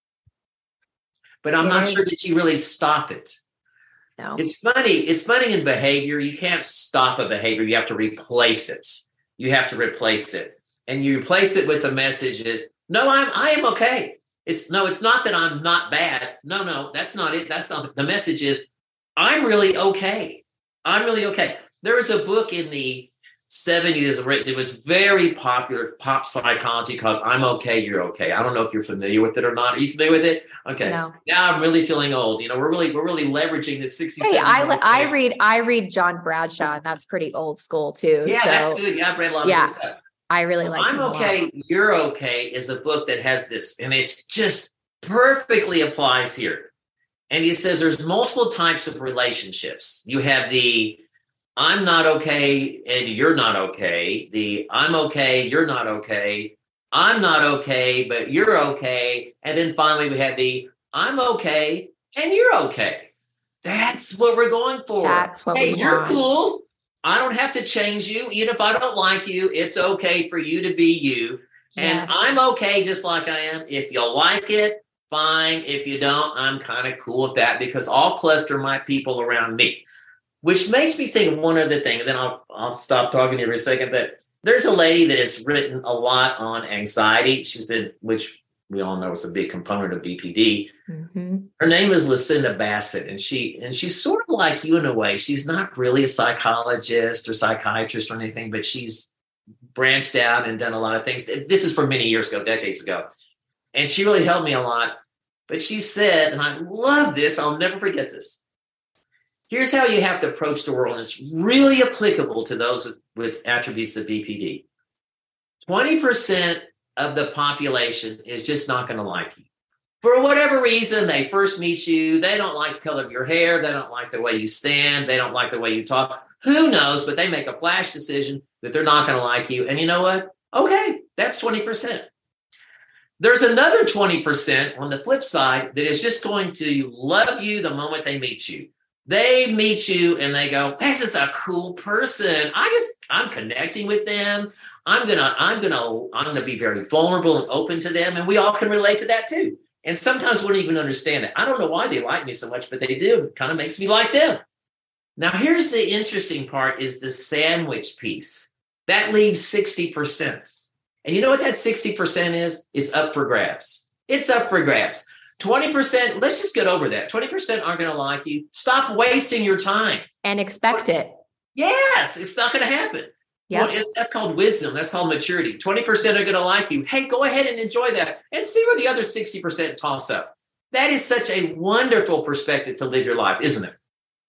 But I'm It not is. sure that you really stop it. No. It's funny. It's funny in behavior. You can't stop a behavior. You have to replace it. You have to replace it. And you replace it with the message is, no, I'm, I am okay. It's no, it's not that I'm not bad. No, no, that's not it. That's not the message is, I'm really okay. I'm really okay. There was a book in the seventies written. It was very popular, pop psychology called I'm Okay, You're Okay. I don't know if you're familiar with it or not. Are you familiar with it? Okay. No. Now I'm really feeling old. You know, we're really, we're really leveraging the sixty-seven. Hey, I, I read, I read John Bradshaw, and that's pretty old school too. Yeah, so, that's good. Yeah, I've read a lot yeah, of his stuff. I really So like I'm him a lot. Okay, You're Okay is a book that has this, and it's just perfectly applies here. And he says there's multiple types of relationships. You have the I'm not okay and you're not okay. The I'm okay, you're not okay. I'm not okay, but you're okay. And then finally we have the I'm okay and you're okay. That's what we're going for. That's what hey, we you're want. cool. I don't have to change you. Even if I don't like you, it's okay for you to be you. And Yes. I'm okay just like I am. If you like it, fine. If you don't, I'm kind of cool with that because I'll cluster my people around me. Which makes me think of one other thing, and then I'll I'll stop talking to you for a second. But there's a lady that has written a lot on anxiety. She's been, which we all know is a big component of B P D. Mm-hmm. Her name is Lucinda Bassett, and she and she's sort of like you in a way. She's not really a psychologist or psychiatrist or anything, but she's branched out and done a lot of things. This is from many years ago, decades ago, and she really helped me a lot. But she said, and I love this, I'll never forget this. Here's how you have to approach the world, and it's really applicable to those with, with attributes of B P D. twenty percent of the population is just not going to like you. For whatever reason, they first meet you, they don't like the color of your hair, they don't like the way you stand, they don't like the way you talk. Who knows, but they make a flash decision that they're not going to like you. And you know what? Okay, that's twenty percent. There's another twenty percent on the flip side that is just going to love you the moment they meet you. They meet you and they go, that's just a cool person. I just, I'm connecting with them. I'm going to, I'm going to, I'm going to be very vulnerable and open to them. And we all can relate to that too. And sometimes we don't even understand it. I don't know why they like me so much, but they do. It kind of makes me like them. Now, here's the interesting part is the sandwich piece. That leaves sixty percent. And you know what that sixty percent is? It's up for grabs. It's up for grabs. twenty percent, let's just get over that. twenty percent aren't going to like you. Stop wasting your time. And expect it. Yes, it's not going to happen. Yeah. Well, that's called wisdom. That's called maturity. twenty percent are going to like you. Hey, go ahead and enjoy that and see where the other sixty percent toss up. That is such a wonderful perspective to live your life, isn't it?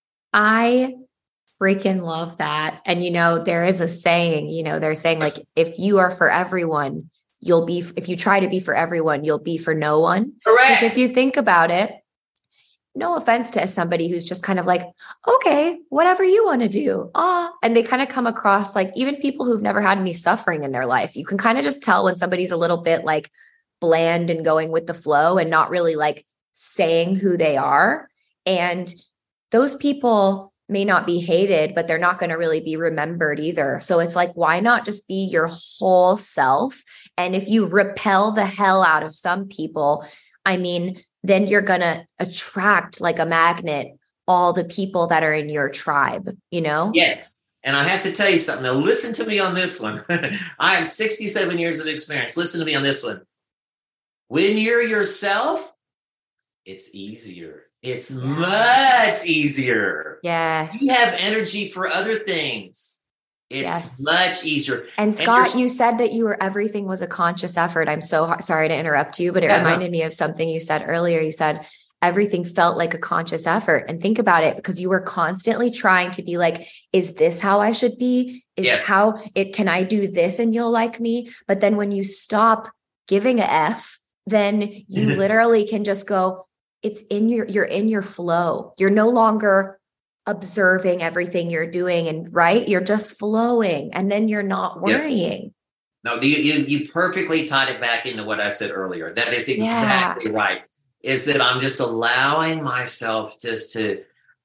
I freaking love that. And, you know, there is a saying, you know, they're saying like, if you are for everyone, you'll be, if you try to be for everyone, you'll be for no one. Correct. Because if you think about it, no offense to somebody who's just kind of like, okay, whatever you want to do. Ah, and they kind of come across like even people who've never had any suffering in their life. You can kind of just tell when somebody's a little bit like bland and going with the flow and not really like saying who they are. And those people may not be hated, but they're not going to really be remembered either. So it's like, why not just be your whole self? And if you repel the hell out of some people, I mean, then you're going to attract like a magnet all the people that are in your tribe, you know? Yes. And I have to tell you something. Now, listen to me on this one. I have sixty-seven years of experience. Listen to me on this one. When you're yourself, it's easier. It's Yeah. much easier. Yes. You have energy for other things. It's Yes. much easier. And Scott, you're- you said that you were, everything was a conscious effort. I'm so ho- sorry to interrupt you, but it Yeah, no. reminded me of something you said earlier. You said everything felt like a conscious effort. And think about it, because you were constantly trying to be like, is this how I should be? Is Yes. how it, can I do this and you'll like me? But then when you stop giving a F, then you literally can just go, it's in your, you're in your flow. You're no longer observing everything you're doing and right. You're just flowing and then you're not Yes. worrying. No, you, you you perfectly tied it back into what I said earlier. That is exactly right. Is that I'm just allowing myself just to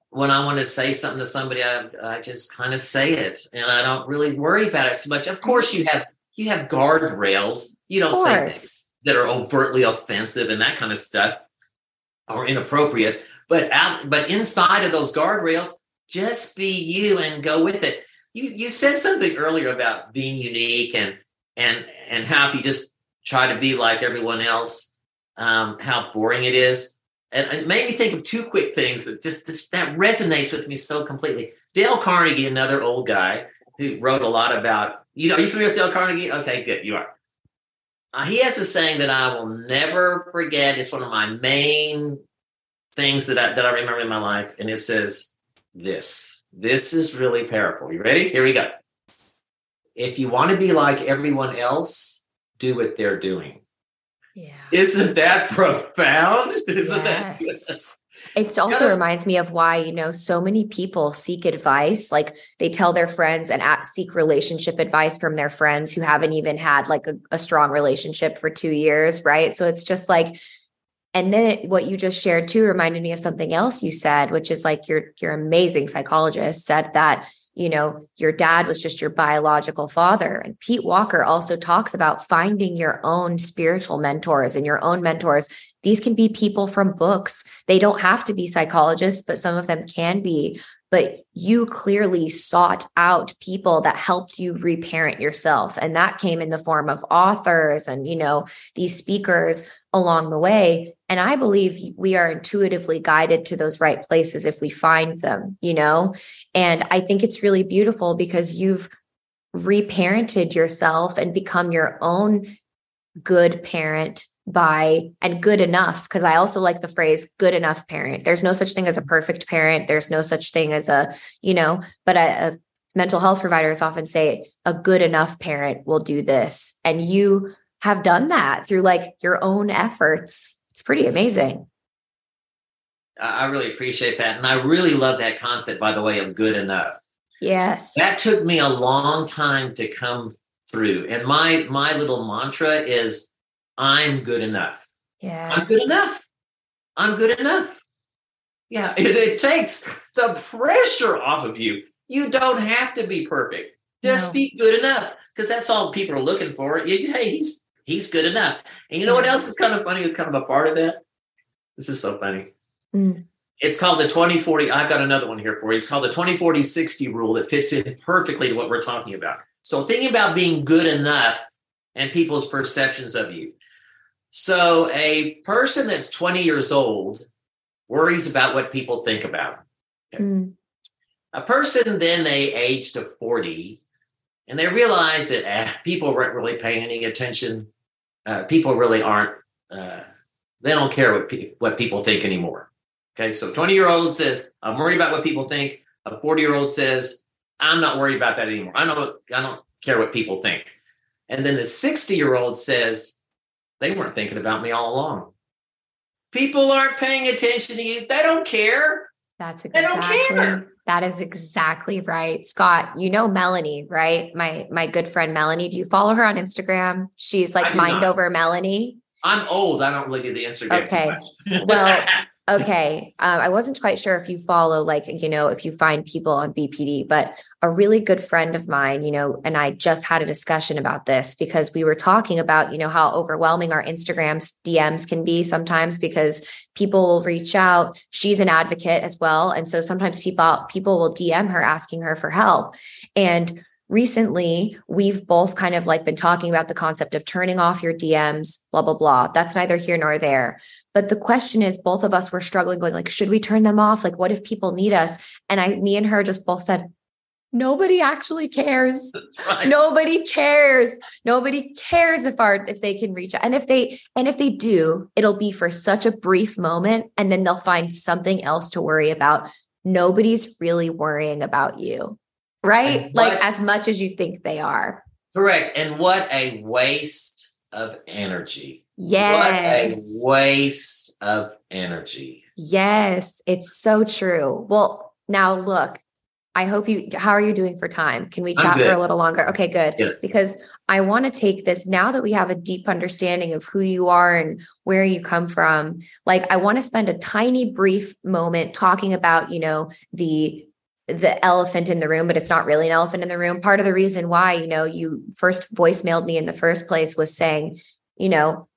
when I want to say something to somebody, I, I just kind of say it, and I don't really worry about it so much. Of course, you have you have guardrails. You don't say things that are overtly offensive and that kind of stuff, or inappropriate. But out, but inside of those guardrails, just be you and go with it. You you said something earlier about being unique and and and how if you just try to be like everyone else, um, how boring it is. And it made me think of two quick things that just, just that resonates with me so completely. Dale Carnegie, another old guy who wrote a lot about, you know, are you familiar with Dale Carnegie? Okay, good, you are. Uh, he has a saying that I will never forget. It's one of my main things that I, that I remember in my life. And it says this. This is really powerful. You ready? Here we go. If you want to be like everyone else, do what they're doing. Yeah. Isn't that profound? Isn't yes. that? It also Yeah. reminds me of why, you know, so many people seek advice. Like they tell their friends and at, seek relationship advice from their friends who haven't even had like a, a strong relationship for two years. Right. So it's just like, and then it, what you just shared too reminded me of something else you said, which is like your, your amazing psychologist said that, you know, your dad was just your biological father. And Pete Walker also talks about finding your own spiritual mentors and your own mentors. These can be people from books. They don't have to be psychologists, but some of them can be. But you clearly sought out people that helped you reparent yourself. And that came in the form of authors and, you know, these speakers along the way. And I believe we are intuitively guided to those right places if we find them, you know, and I think it's really beautiful because you've reparented yourself and become your own good parent by, and good enough, because I also like the phrase good enough parent. There's no such thing as a perfect parent. There's no such thing as a, you know, but a, a mental health providers often say a good enough parent will do this. And you have done that through like your own efforts. It's pretty amazing. I really appreciate that. And I really love that concept, by the way, of good enough. Yes. That took me a long time to come through. And my my little mantra is, I'm good enough. Yeah. I'm good enough. I'm good enough. Yeah. It, it takes the pressure off of you. You don't have to be perfect. Just No. be good enough. Because that's all people are looking for. You, hey, he's he's good enough. And you know what else is kind of funny? It's kind of a part of that. This is so funny. Mm. It's called the twenty forty. I've got another one here for you. It's called the twenty forty sixty rule that fits in perfectly to what we're talking about. So thinking about being good enough and people's perceptions of you. So a person that's twenty years old worries about what people think about them. Okay. Mm. A person then they age to forty and they realize that eh, people weren't really paying any attention. Uh, people really aren't, uh, they don't care what, pe- what people think anymore. Okay, so twenty-year-old says, I'm worried about what people think. A forty-year-old says, I'm not worried about that anymore. I don't, I don't care what people think. And then the sixty-year-old says, they weren't thinking about me all along. People aren't paying attention to you. They don't care. That's They don't exactly, care. that is exactly right. Scott, you know Melanie, right? My my good friend Melanie. Do you follow her on Instagram? She's I like do Mind not. Over Melanie. I'm old. I don't really do the Instagram Okay. too much. Well, okay. Um, I wasn't quite sure if you follow, like, you know, if you find people on B P D, but a really good friend of mine, you know, and I just had a discussion about this because we were talking about, you know, how overwhelming our Instagram D Ms can be sometimes because people will reach out. She's an advocate as well. And so sometimes people, people will D M her asking her for help. And recently, we've both kind of like been talking about the concept of turning off your D Ms, blah, blah, blah. That's neither here nor there. But the question is, both of us were struggling going like, should we turn them off? Like, what if people need us? And I, me and her just both said, nobody actually cares. Right. Nobody cares. Nobody cares if our, if they can reach out. And if they, and if they do, it'll be for such a brief moment and then they'll find something else to worry about. Nobody's really worrying about you. Right? And what- Like as much as you think they are. Correct. And what a waste of energy. Yes. What a waste of energy. Yes. It's so true. Well, now look, I hope you, how are you doing for time? Can we I'm chat good. for a little longer? Okay, good. Yes. Because I want to take this now that we have a deep understanding of who you are and where you come from. Like, I want to spend a tiny brief moment talking about, you know, the the elephant in the room, but it's not really an elephant in the room. Part of the reason why, you know, you first voicemailed me in the first place was saying, you know,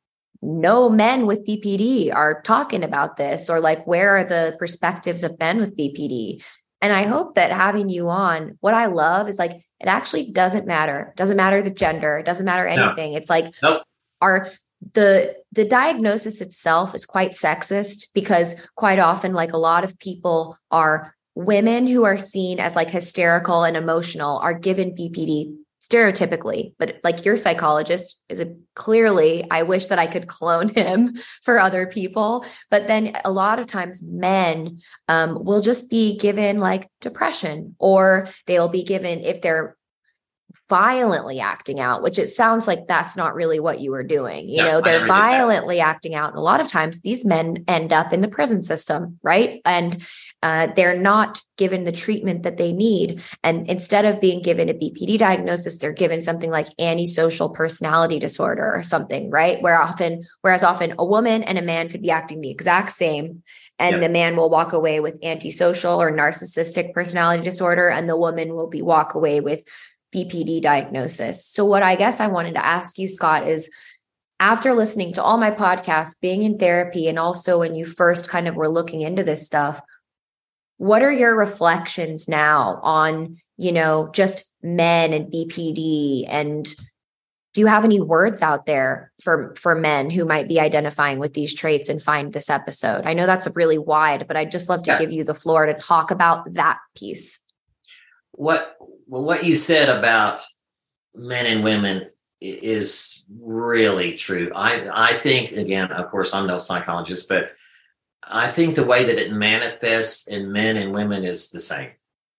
no men with B P D are talking about this, or like, where are the perspectives of men with B P D? And I hope that having you on, what I love is like, it actually doesn't matter. It doesn't matter the gender. It doesn't matter anything. No. It's like, nope. our, the, the diagnosis itself is quite sexist, because quite often, like, a lot of people are women who are seen as like hysterical and emotional are given B P D stereotypically, but like, your psychologist is a clearly, I wish that I could clone him for other people. But then a lot of times men um, will just be given like depression, or they'll be given, if they're violently acting out, which it sounds like that's not really what you were doing. You no, know, they're violently acting out. And a lot of times these men end up in the prison system, right? And uh, they're not given the treatment that they need. And instead of being given a B P D diagnosis, they're given something like antisocial personality disorder or something, right? Where often, whereas often a woman and a man could be acting the exact same, and yep. the man will walk away with antisocial or narcissistic personality disorder, and the woman will be walk away with B P D diagnosis. So what I guess I wanted to ask you, Scott, is after listening to all my podcasts, being in therapy, and also when you first kind of were looking into this stuff, what are your reflections now on, you know, just men and B P D? And do you have any words out there for, for men who might be identifying with these traits and find this episode? I know that's really wide, but I'd just love to yeah. give you the floor to talk about that piece. What, well, what you said about men and women is really true. I, I think, again, of course, I'm no psychologist, but I think the way that it manifests in men and women is the same.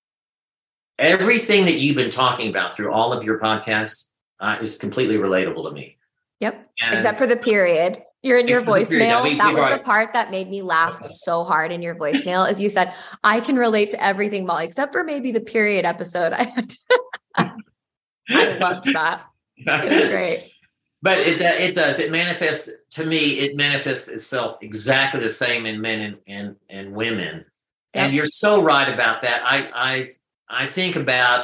Everything that you've been talking about through all of your podcasts uh, is completely relatable to me. Yep. And except for the period. You're in your voicemail. We, that was right. the part that made me laugh so hard in your voicemail, as you said, I can relate to everything, Molly, except for maybe the period episode. I had to, I loved that. It was great. But it it does. It manifests, to me, it manifests itself exactly the same in men and and, and women. Yep. And you're so right about that. I I I think about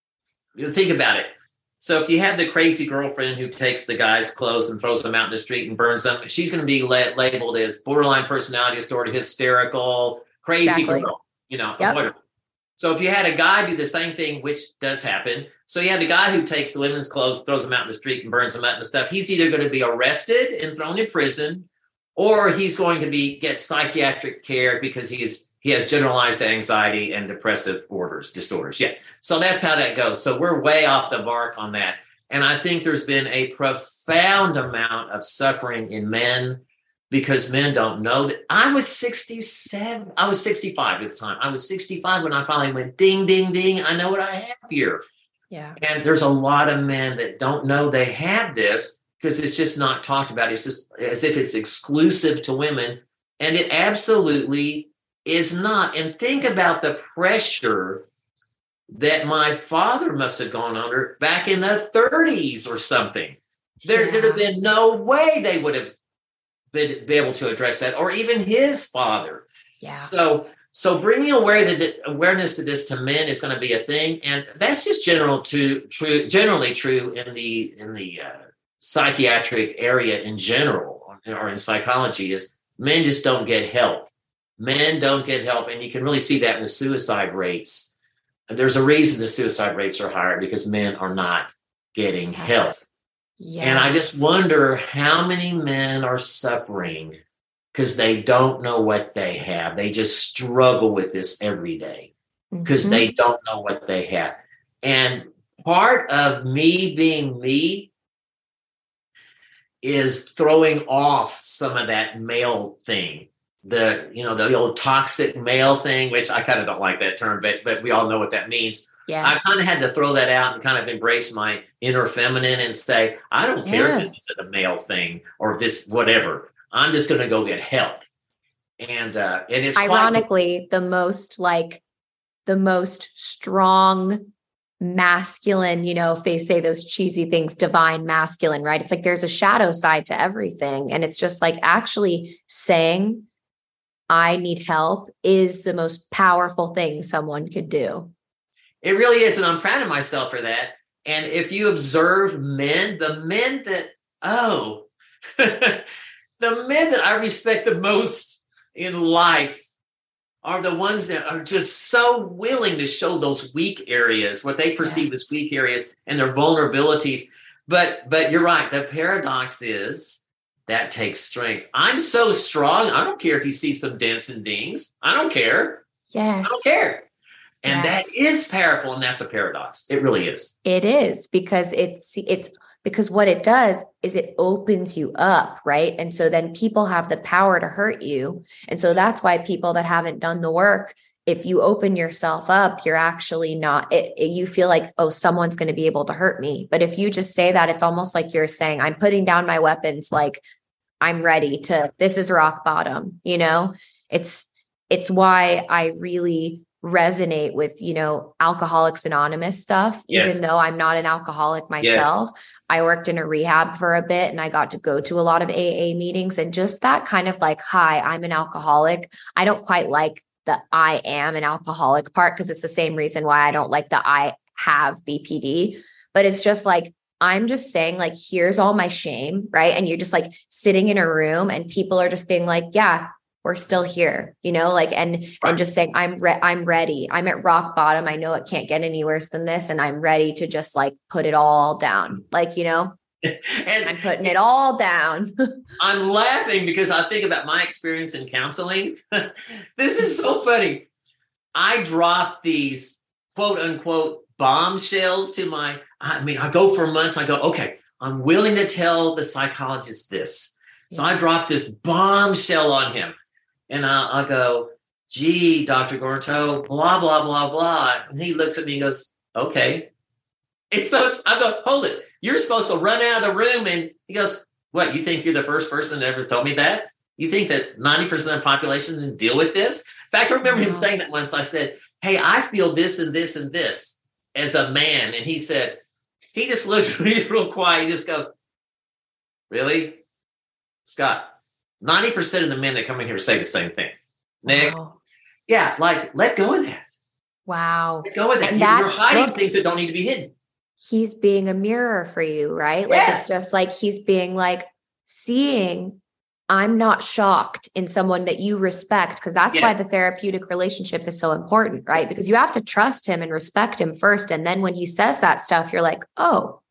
think about it. So if you have the crazy girlfriend who takes the guy's clothes and throws them out in the street and burns them, she's going to be la- labeled as borderline personality disorder, hysterical, crazy exactly. girl, you know, yep. whatever. So if you had a guy do the same thing, which does happen, so you had a guy who takes the women's clothes, throws them out in the street and burns them up and stuff, he's either going to be arrested and thrown in prison, or he's going to be get psychiatric care because he's he has generalized anxiety and depressive orders, disorders. Yeah. So that's how that goes. So we're way off the mark on that. And I think there's been a profound amount of suffering in men because men don't know that. I was sixty-seven. I was sixty-five at the time. I was sixty-five when I finally went ding, ding, ding. I know what I have here. Yeah. And there's a lot of men that don't know they have this because it's just not talked about. It's just as if it's exclusive to women. And it absolutely is not. And think about the pressure that my father must have gone under back in the thirties or something. There would yeah. have been no way they would have been, be able to address that, or even his father. Yeah. So, so bringing aware that awareness to this to men is going to be a thing, and that's just general to true, generally true in the in the uh, psychiatric area in general, or in psychology. Is men just don't get help. Men don't get help, and you can really see that in the suicide rates. There's a reason the suicide rates are higher because men are not getting yes. help. Yes. And I just wonder how many men are suffering because they don't know what they have. They just struggle with this every day because mm-hmm. they don't know what they have. And part of me being me is throwing off some of that male thing. The, you know, the old toxic male thing, which I kind of don't like that term, but but we all know what that means. Yes. I kind of had to throw that out and kind of embrace my inner feminine and say, I don't care yes. if this is a male thing or this whatever. I'm just going to go get help. And uh, and it's ironically quite- the most like the most strong masculine, you know, if they say those cheesy things, divine masculine, right? It's like there's a shadow side to everything. And it's just like actually saying, I need help is the most powerful thing someone could do. It really is. And I'm proud of myself for that. And if you observe men, the men that, oh, the men that I respect the most in life are the ones that are just so willing to show those weak areas, what they perceive yes. as weak areas and their vulnerabilities. But but you're right. The paradox is that takes strength. I'm so strong. I don't care if you see some dents and dings. I don't care. Yes. I don't care. And yes. that is powerful. And that's a paradox. It really is. It is because it's it's because what it does is it opens you up, right? And so then people have the power to hurt you. And so that's why people that haven't done the work, if you open yourself up, you're actually not, it, it, you feel like, oh, someone's going to be able to hurt me. But if you just say that, it's almost like you're saying, I'm putting down my weapons, like I'm ready to, this is rock bottom, you know? It's, it's why I really resonate with, you know, Alcoholics Anonymous stuff, yes. even though I'm not an alcoholic myself. Yes. I worked in a rehab for a bit and I got to go to a lot of A A meetings, and just that kind of like, hi, I'm an alcoholic. I don't quite like the I am an alcoholic part because it's the same reason why I don't like the I have B P D, but it's just like, I'm just saying like, here's all my shame. Right. And you're just like sitting in a room and people are just being like, yeah, we're still here, you know, like, and, right. and just saying, I'm re- I'm ready. I'm at rock bottom. I know it can't get any worse than this. And I'm ready to just like put it all down. Like, you know, and I'm putting it all down. I'm laughing because I think about my experience in counseling. This is so funny. I drop these quote unquote bombshells to my, I mean, I go for months. I go, okay, I'm willing to tell the psychologist this. So I drop this bombshell on him. And I, I'll go, gee, Doctor Gorto, blah, blah, blah, blah. And he looks at me and goes, okay. And so it's, I go, hold it. You're supposed to run out of the room. And he goes, what, you think you're the first person that ever told me that? You think that ninety percent of the population didn't deal with this? In fact, I remember wow. him saying that once. I said, hey, I feel this and this and this as a man. And he said, he just looks at me real quiet. He just goes, really? Scott, ninety percent of the men that come in here say the same thing. Next. Wow. Yeah, like, let go of that. Wow. Let go of that. You, that you're hiding look, things that don't need to be hidden. He's being a mirror for you, right? Like, yes. It's just like he's being like, seeing, I'm not shocked in someone that you respect, because that's yes. why the therapeutic relationship is so important, right? Yes. Because you have to trust him and respect him first. And then when he says that stuff, you're like, oh,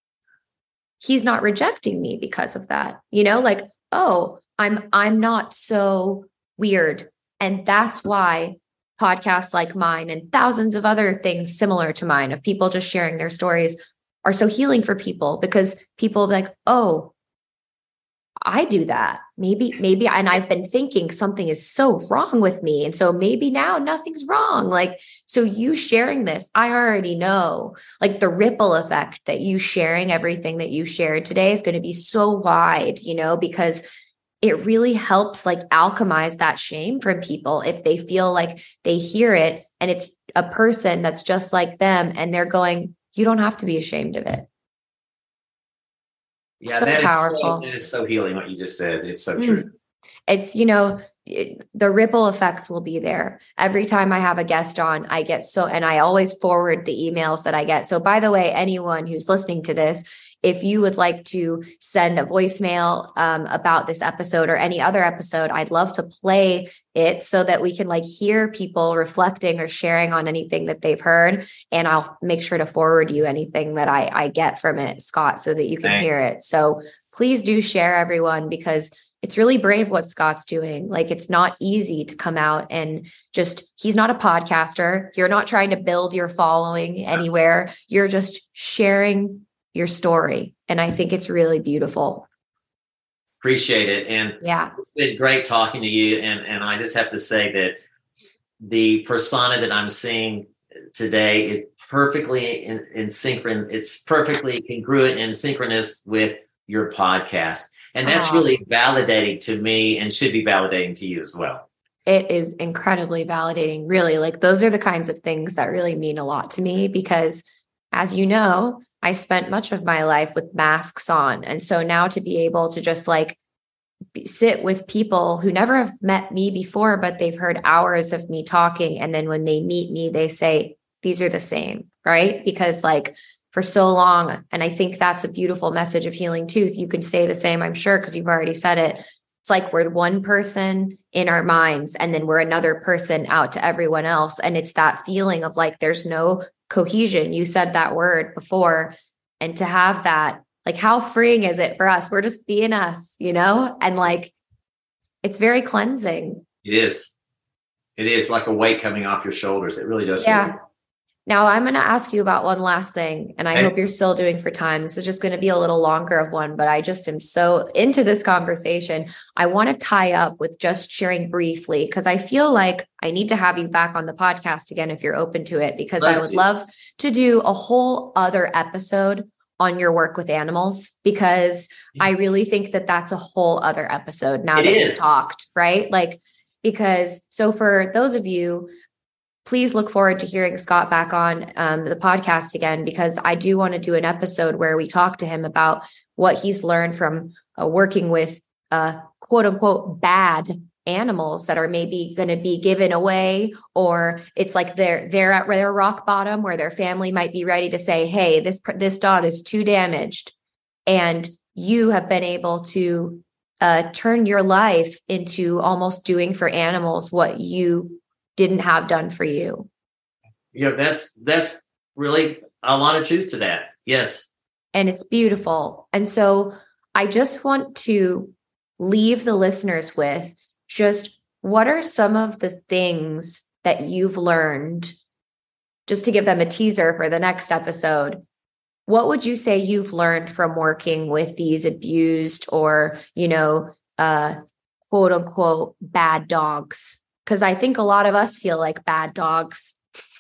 he's not rejecting me because of that, you know, like, oh, I'm, I'm not so weird. And that's why podcasts like mine and thousands of other things similar to mine of people just sharing their stories are so healing for people, because people will be like, oh, I do that. Maybe, maybe, and I've been thinking something is so wrong with me. And so maybe now nothing's wrong. Like, so you sharing this, I already know, like the ripple effect that you sharing everything that you shared today is going to be so wide, you know, because it really helps like alchemize that shame from people if they feel like they hear it and it's a person that's just like them and they're going, you don't have to be ashamed of it. Yeah, so that powerful. is so, that is so healing what you just said. It's so mm. true. It's, you know, it, the ripple effects will be there. Every time I have a guest on, I get so, and I always forward the emails that I get. So by the way, anyone who's listening to this, if you would like to send a voicemail um, about this episode or any other episode, I'd love to play it so that we can like hear people reflecting or sharing on anything that they've heard. And I'll make sure to forward you anything that I, I get from it, Scott, so that you can Thanks. Hear it. So please do share, everyone, because it's really brave what Scott's doing. Like, it's not easy to come out and just, he's not a podcaster. You're not trying to build your following anywhere. You're just sharing your story. And I think it's really beautiful. Appreciate it. And yeah, it's been great talking to you. And, and I just have to say that the persona that I'm seeing today is perfectly in, in synchron. It's perfectly congruent and synchronous with your podcast. And that's Aww. Really validating to me and should be validating to you as well. it is incredibly validating, really. Like those are the kinds of things that really mean a lot to me because, as you know, I spent much of my life with masks on. And so now to be able to just like sit with people who never have met me before, but they've heard hours of me talking. And then when they meet me, they say, these are the same, right? Because like for so long, and I think that's a beautiful message of Healing Tooth. You could say the same, I'm sure, because you've already said it. It's like we're one person in our minds, and then we're another person out to everyone else. And it's that feeling of like, there's no cohesion. You said that word before. And to have that, like, how freeing is it for us? We're just being us, you know? And like, it's very cleansing. It is. It is like a weight coming off your shoulders. It really does. Yeah. Feel Now I'm going to ask you about one last thing, and I okay. hope you're still doing for time. This is just going to be a little longer of one, but I just am so into this conversation. I want to tie up with just sharing briefly, because I feel like I need to have you back on the podcast again, if you're open to it, because Thank I would you. love to do a whole other episode on your work with animals, because yeah. I really think that that's a whole other episode now it that we've talked, right? Like, because so for those of you, please look forward to hearing Scott back on um, the podcast again, because I do want to do an episode where we talk to him about what he's learned from uh, working with uh, quote unquote bad animals that are maybe going to be given away, or it's like they're they're at their rock bottom where their family might be ready to say, hey, this this dog is too damaged. And you have been able to uh, turn your life into almost doing for animals what you didn't have done for you. Yeah, that's that's really a lot of truth to that. Yes. And it's beautiful. And so I just want to leave the listeners with just what are some of the things that you've learned, just to give them a teaser for the next episode. What would you say you've learned from working with these abused or, you know, uh, quote unquote, bad dogs? Because I think a lot of us feel like bad dogs.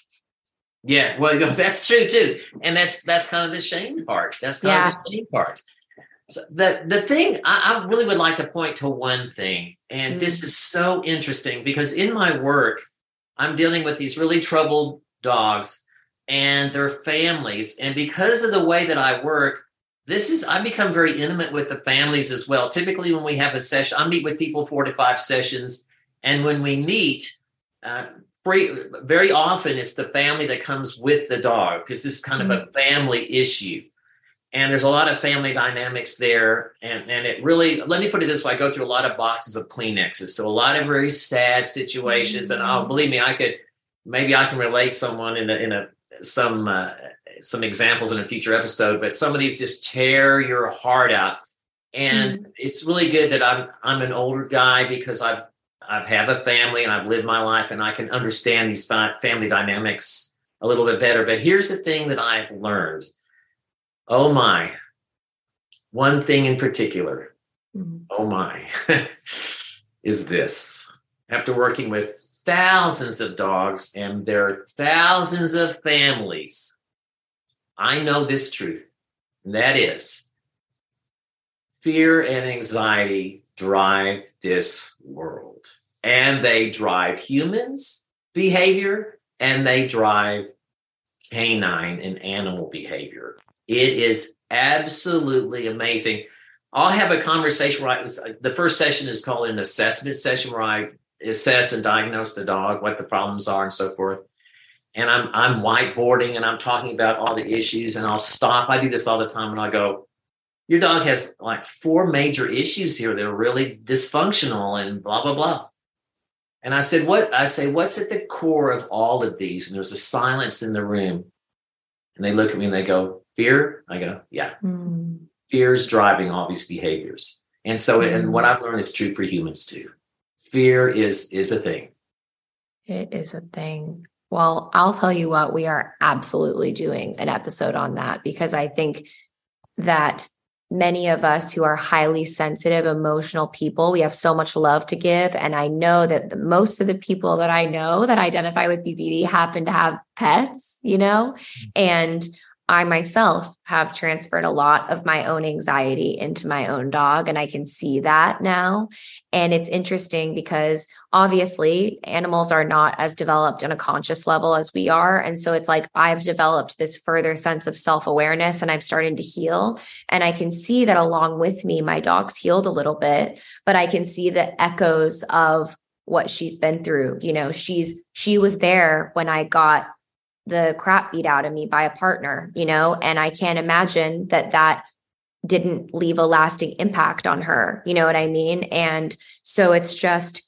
Yeah, well, that's true too. And that's that's kind of the shame part. That's kind yeah. of the shame part. So the, the thing, I, I really would like to point to one thing. And mm. this is so interesting because in my work, I'm dealing with these really troubled dogs and their families. And because of the way that I work, this is, I become very intimate with the families as well. Typically when we have a session, I meet with people four to five sessions. And when we meet, uh, free, very often it's the family that comes with the dog because this is kind mm-hmm. of a family issue. And there's a lot of family dynamics there. And, and it really, let me put it this way, I go through a lot of boxes of Kleenexes. So a lot of very sad situations. Mm-hmm. And oh, believe me, I could, maybe I can relate someone in a, in a some uh, some examples in a future episode, but some of these just tear your heart out. And mm-hmm. it's really good that I'm I'm an older guy because I've I've had a family and I've lived my life and I can understand these family dynamics a little bit better. But here's the thing that I've learned. Oh my, one thing in particular, mm-hmm. oh my, is this. After working with thousands of dogs and there are thousands of families, I know this truth, and that is fear and anxiety drive this world, and they drive humans' behavior, and they drive canine and animal behavior. It is absolutely amazing. I'll have a conversation where I, the first session is called an assessment session where I assess and diagnose the dog, what the problems are and so forth. And I'm I'm whiteboarding and I'm talking about all the issues, and I'll stop. I do this all the time and I'll go, your dog has like four major issues here. They're really dysfunctional and blah, blah, blah. And I said, what? I say, what's at the core of all of these? And there's a silence in the room. And they look at me and they go, fear? I go, yeah. Mm. Fear is driving all these behaviors. And so, mm. and what I've learned is true for humans too. Fear is is a thing. It is a thing. Well, I'll tell you what, we are absolutely doing an episode on that, because I think that many of us who are highly sensitive, emotional people, we have so much love to give. And I know that the, most of the people that I know that identify with B P D happen to have pets, you know, and I myself have transferred a lot of my own anxiety into my own dog, and I can see that now. And it's interesting because obviously animals are not as developed on a conscious level as we are. And so it's like I've developed this further sense of self-awareness and I'm starting to heal. And I can see that along with me, my dog's healed a little bit, but I can see the echoes of what she's been through. You know, she's she was there when I got the crap beat out of me by a partner, you know, and I can't imagine that that didn't leave a lasting impact on her. You know what I mean? And so it's just,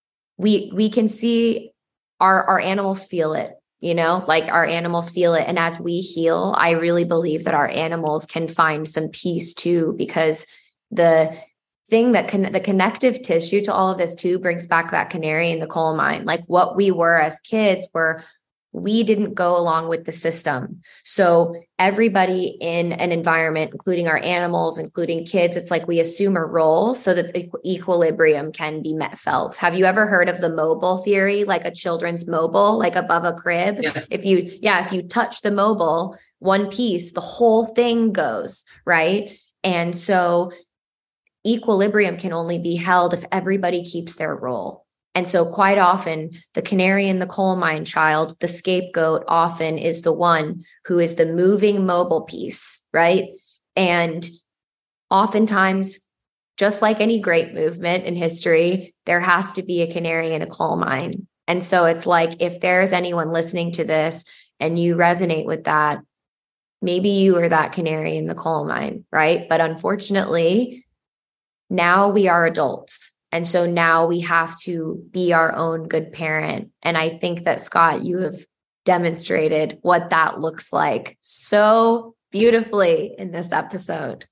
we, we can see our, our animals feel it, you know, like our animals feel it. And as we heal, I really believe that our animals can find some peace too, because the thing that can, the connective tissue to all of this too, brings back that canary in the coal mine. Like what we were as kids were, we didn't go along with the system. So everybody in an environment, including our animals, including kids, it's like we assume a role so that the equilibrium can be met felt. Have you ever heard of the mobile theory, like a children's mobile, like above a crib? Yeah. If you, yeah, if you touch the mobile one piece, the whole thing goes, right? And so equilibrium can only be held if everybody keeps their role. And so quite often the canary in the coal mine child, the scapegoat often is the one who is the moving mobile piece, right? And oftentimes, just like any great movement in history, there has to be a canary in a coal mine. And so it's like, if there's anyone listening to this and you resonate with that, maybe you are that canary in the coal mine, right? But unfortunately, now we are adults. And so now we have to be our own good parent. And I think that, Scott, you have demonstrated what that looks like so beautifully in this episode.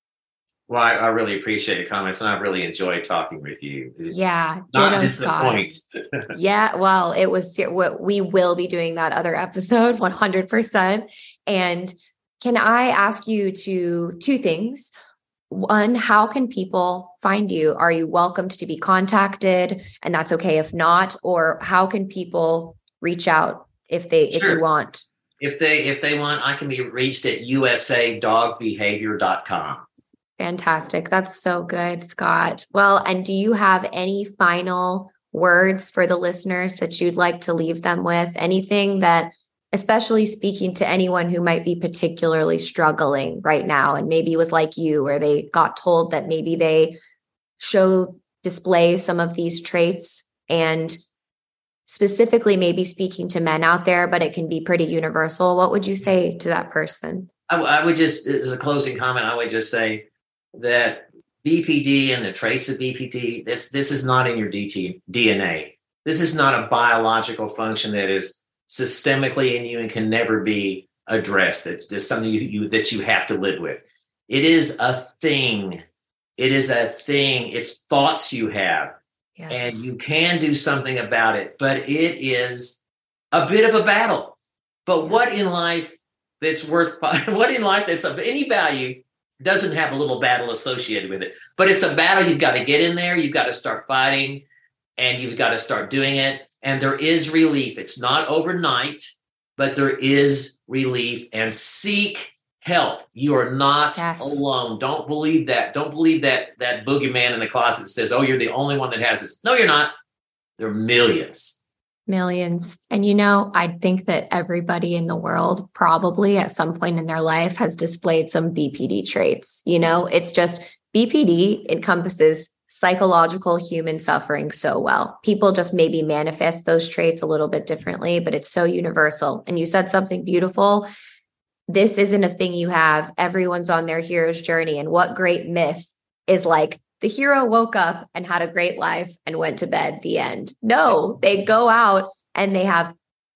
Well, I, I really appreciate your comments, and I really enjoyed talking with you. Yeah. Not disappoint. Yeah. Well, it was, we will be doing that other episode, one hundred percent. And can I ask you to two things? One, how can people find you? Are you welcomed to be contacted? And that's okay if not, or how can people reach out if they, sure. if you want? If they, if they want, I can be reached at u s a dog behavior dot com. Fantastic. That's so good, Scott. Well, and do you have any final words for the listeners that you'd like to leave them with? Anything that, especially speaking to anyone who might be particularly struggling right now, and maybe it was like you, where they got told that maybe they show, display some of these traits, and specifically maybe speaking to men out there, but it can be pretty universal. What would you say to that person? I, I would just, as a closing comment, I would just say that B P D and the traits of B P D, this, this is not in your D N A. This is not a biological function that is systemically in you and can never be addressed. That is something you, you that you have to live with. It is a thing. It is a thing. It's thoughts you have, yes. And you can do something about it, but it is a bit of a battle. But yes. What in life that's worth, what in life that's of any value doesn't have a little battle associated with it? But it's a battle. You've got to get in there. You've got to start fighting, and you've got to start doing it. And there is relief. It's not overnight, but there is relief. And seek help. You are not yes. alone. Don't believe that. Don't believe that that boogeyman in the closet that says, oh, you're the only one that has this. No, you're not. There are millions. Millions. And, you know, I think that everybody in the world probably at some point in their life has displayed some B P D traits. You know, it's just B P D encompasses psychological human suffering so well. People just maybe manifest those traits a little bit differently, but it's so universal. And you said something beautiful. This isn't a thing you have. Everyone's on their hero's journey. And what great myth is like the hero woke up and had a great life and went to bed, the end. No, they go out and they have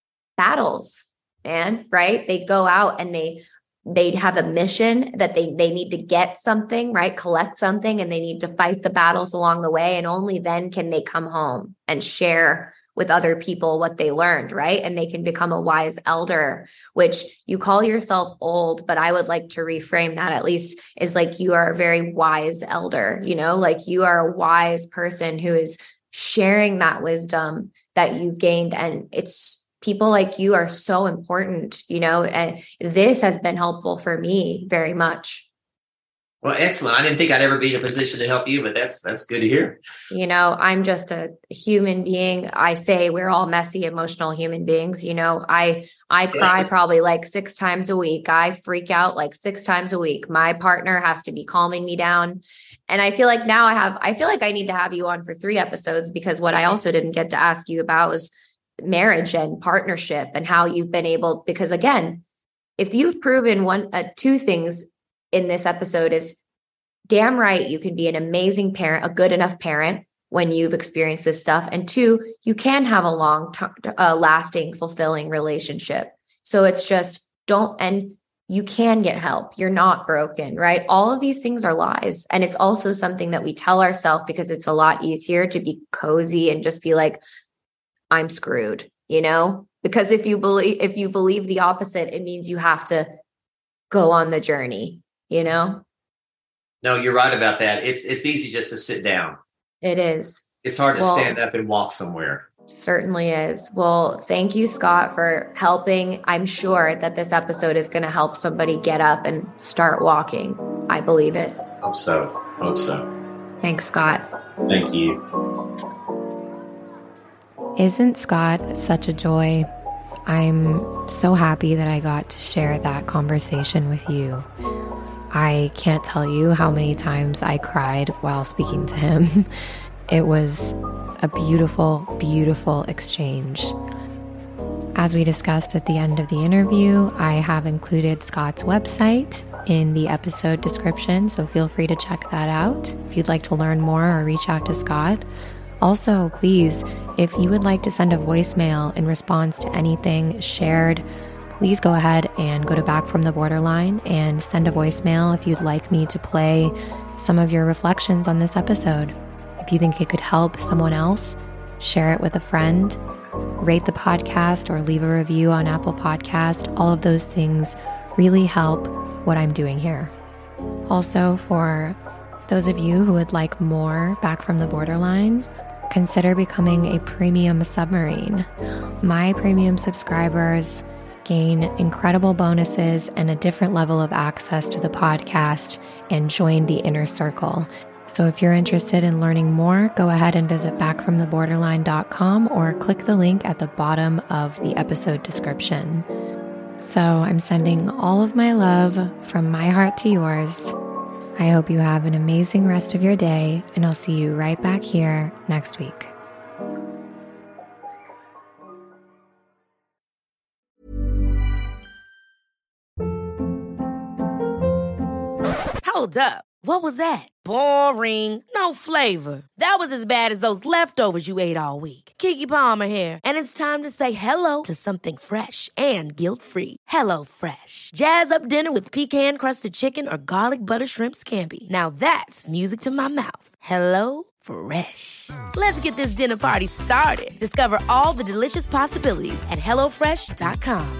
battles, man, right? They go out and they They have a mission that they, they need to get something, right? Collect something, and they need to fight the battles along the way. And only then can they come home and share with other people what they learned, right? And they can become a wise elder, which you call yourself old, but I would like to reframe that at least is like you are a very wise elder, you know, like you are a wise person who is sharing that wisdom that you've gained. And it's people like you are so important, you know, and this has been helpful for me very much. Well, excellent. I didn't think I'd ever be in a position to help you, but that's that's good to hear. You know, I'm just a human being. I say we're all messy, emotional human beings. You know, I I cry yes. probably like six times a week. I freak out like six times a week. My partner has to be calming me down. And I feel like now I have, I feel like I need to have you on for three episodes, because what I also didn't get to ask you about was marriage and partnership and how you've been able, because again, if you've proven one, uh, two things in this episode is damn right, you can be an amazing parent, a good enough parent when you've experienced this stuff. And two, you can have a long, t- uh, lasting, fulfilling relationship. So it's just don't, and you can get help. You're not broken, right? All of these things are lies. And it's also something that we tell ourselves because it's a lot easier to be cozy and just be like, I'm screwed, you know, because if you believe, if you believe the opposite, it means you have to go on the journey, you know? No, you're right about that. It's, it's easy just to sit down. It is. It's hard to well, stand up and walk somewhere. Certainly is. Well, thank you, Scott, for helping. I'm sure that this episode is going to help somebody get up and start walking. I believe it. Hope so. Hope so. Thanks, Scott. Thank you. Isn't Scott such a joy? I'm so happy that I got to share that conversation with you. I can't tell you how many times I cried while speaking to him. It was a beautiful, beautiful exchange. As we discussed at the end of the interview, I have included Scott's website in the episode description, so feel free to check that out if you'd like to learn more or reach out to Scott. Also, please, if you would like to send a voicemail in response to anything shared, please go ahead and go to Back from the Borderline and send a voicemail if you'd like me to play some of your reflections on this episode. If you think it could help someone else, share it with a friend, rate the podcast or leave a review on Apple Podcast. All of those things really help what I'm doing here. Also, for those of you who would like more Back from the Borderline, consider becoming a premium submarine. My premium subscribers gain incredible bonuses and a different level of access to the podcast and join the inner circle. So if you're interested in learning more, go ahead and visit back from the borderline dot com or click the link at the bottom of the episode description. So I'm sending all of my love from my heart to yours. I hope you have an amazing rest of your day, and I'll see you right back here next week. Hold up. What was that? Boring. No flavor. That was as bad as those leftovers you ate all week. Keke Palmer here, and it's time to say hello to something fresh and guilt-free. Hello Fresh. Jazz up dinner with pecan-crusted chicken or garlic butter shrimp scampi. Now that's music to my mouth. Hello Fresh. Let's get this dinner party started. Discover all the delicious possibilities at hello fresh dot com.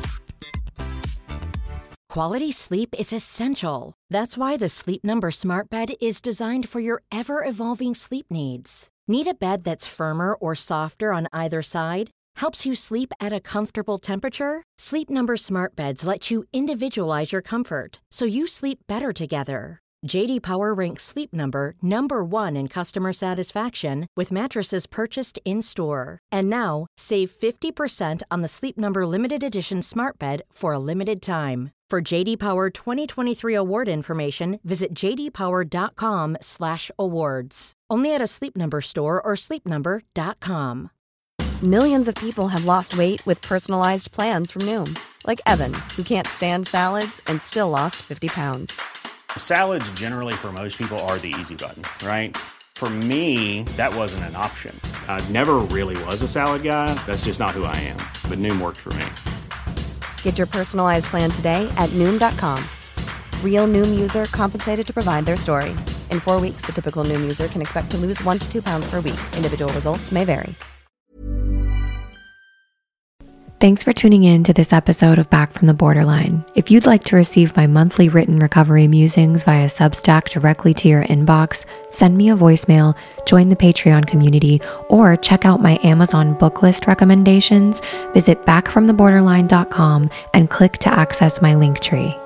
Quality sleep is essential. That's why the Sleep Number Smart Bed is designed for your ever-evolving sleep needs. Need a bed that's firmer or softer on either side? Helps you sleep at a comfortable temperature? Sleep Number Smart Beds let you individualize your comfort, so you sleep better together. J D Power ranks Sleep Number number one in customer satisfaction with mattresses purchased in-store. And now, save fifty percent on the Sleep Number Limited Edition Smart Bed for a limited time. For J D Power twenty twenty-three award information, visit j d power dot com slash awards. Only at a Sleep Number store or sleep number dot com. Millions of people have lost weight with personalized plans from Noom. Like Evan, who can't stand salads and still lost fifty pounds. Salads generally for most people are the easy button, right? For me, that wasn't an option. I never really was a salad guy. That's just not who I am. But Noom worked for me. Get your personalized plan today at Noom dot com. Real Noom user compensated to provide their story. In four weeks, the typical Noom user can expect to lose one to two pounds per week. Individual results may vary. Thanks for tuning in to this episode of Back from the Borderline. If you'd like to receive my monthly written recovery musings via Substack directly to your inbox, send me a voicemail, join the Patreon community, or check out my Amazon book list recommendations, visit back from the borderline dot com and click to access my link tree.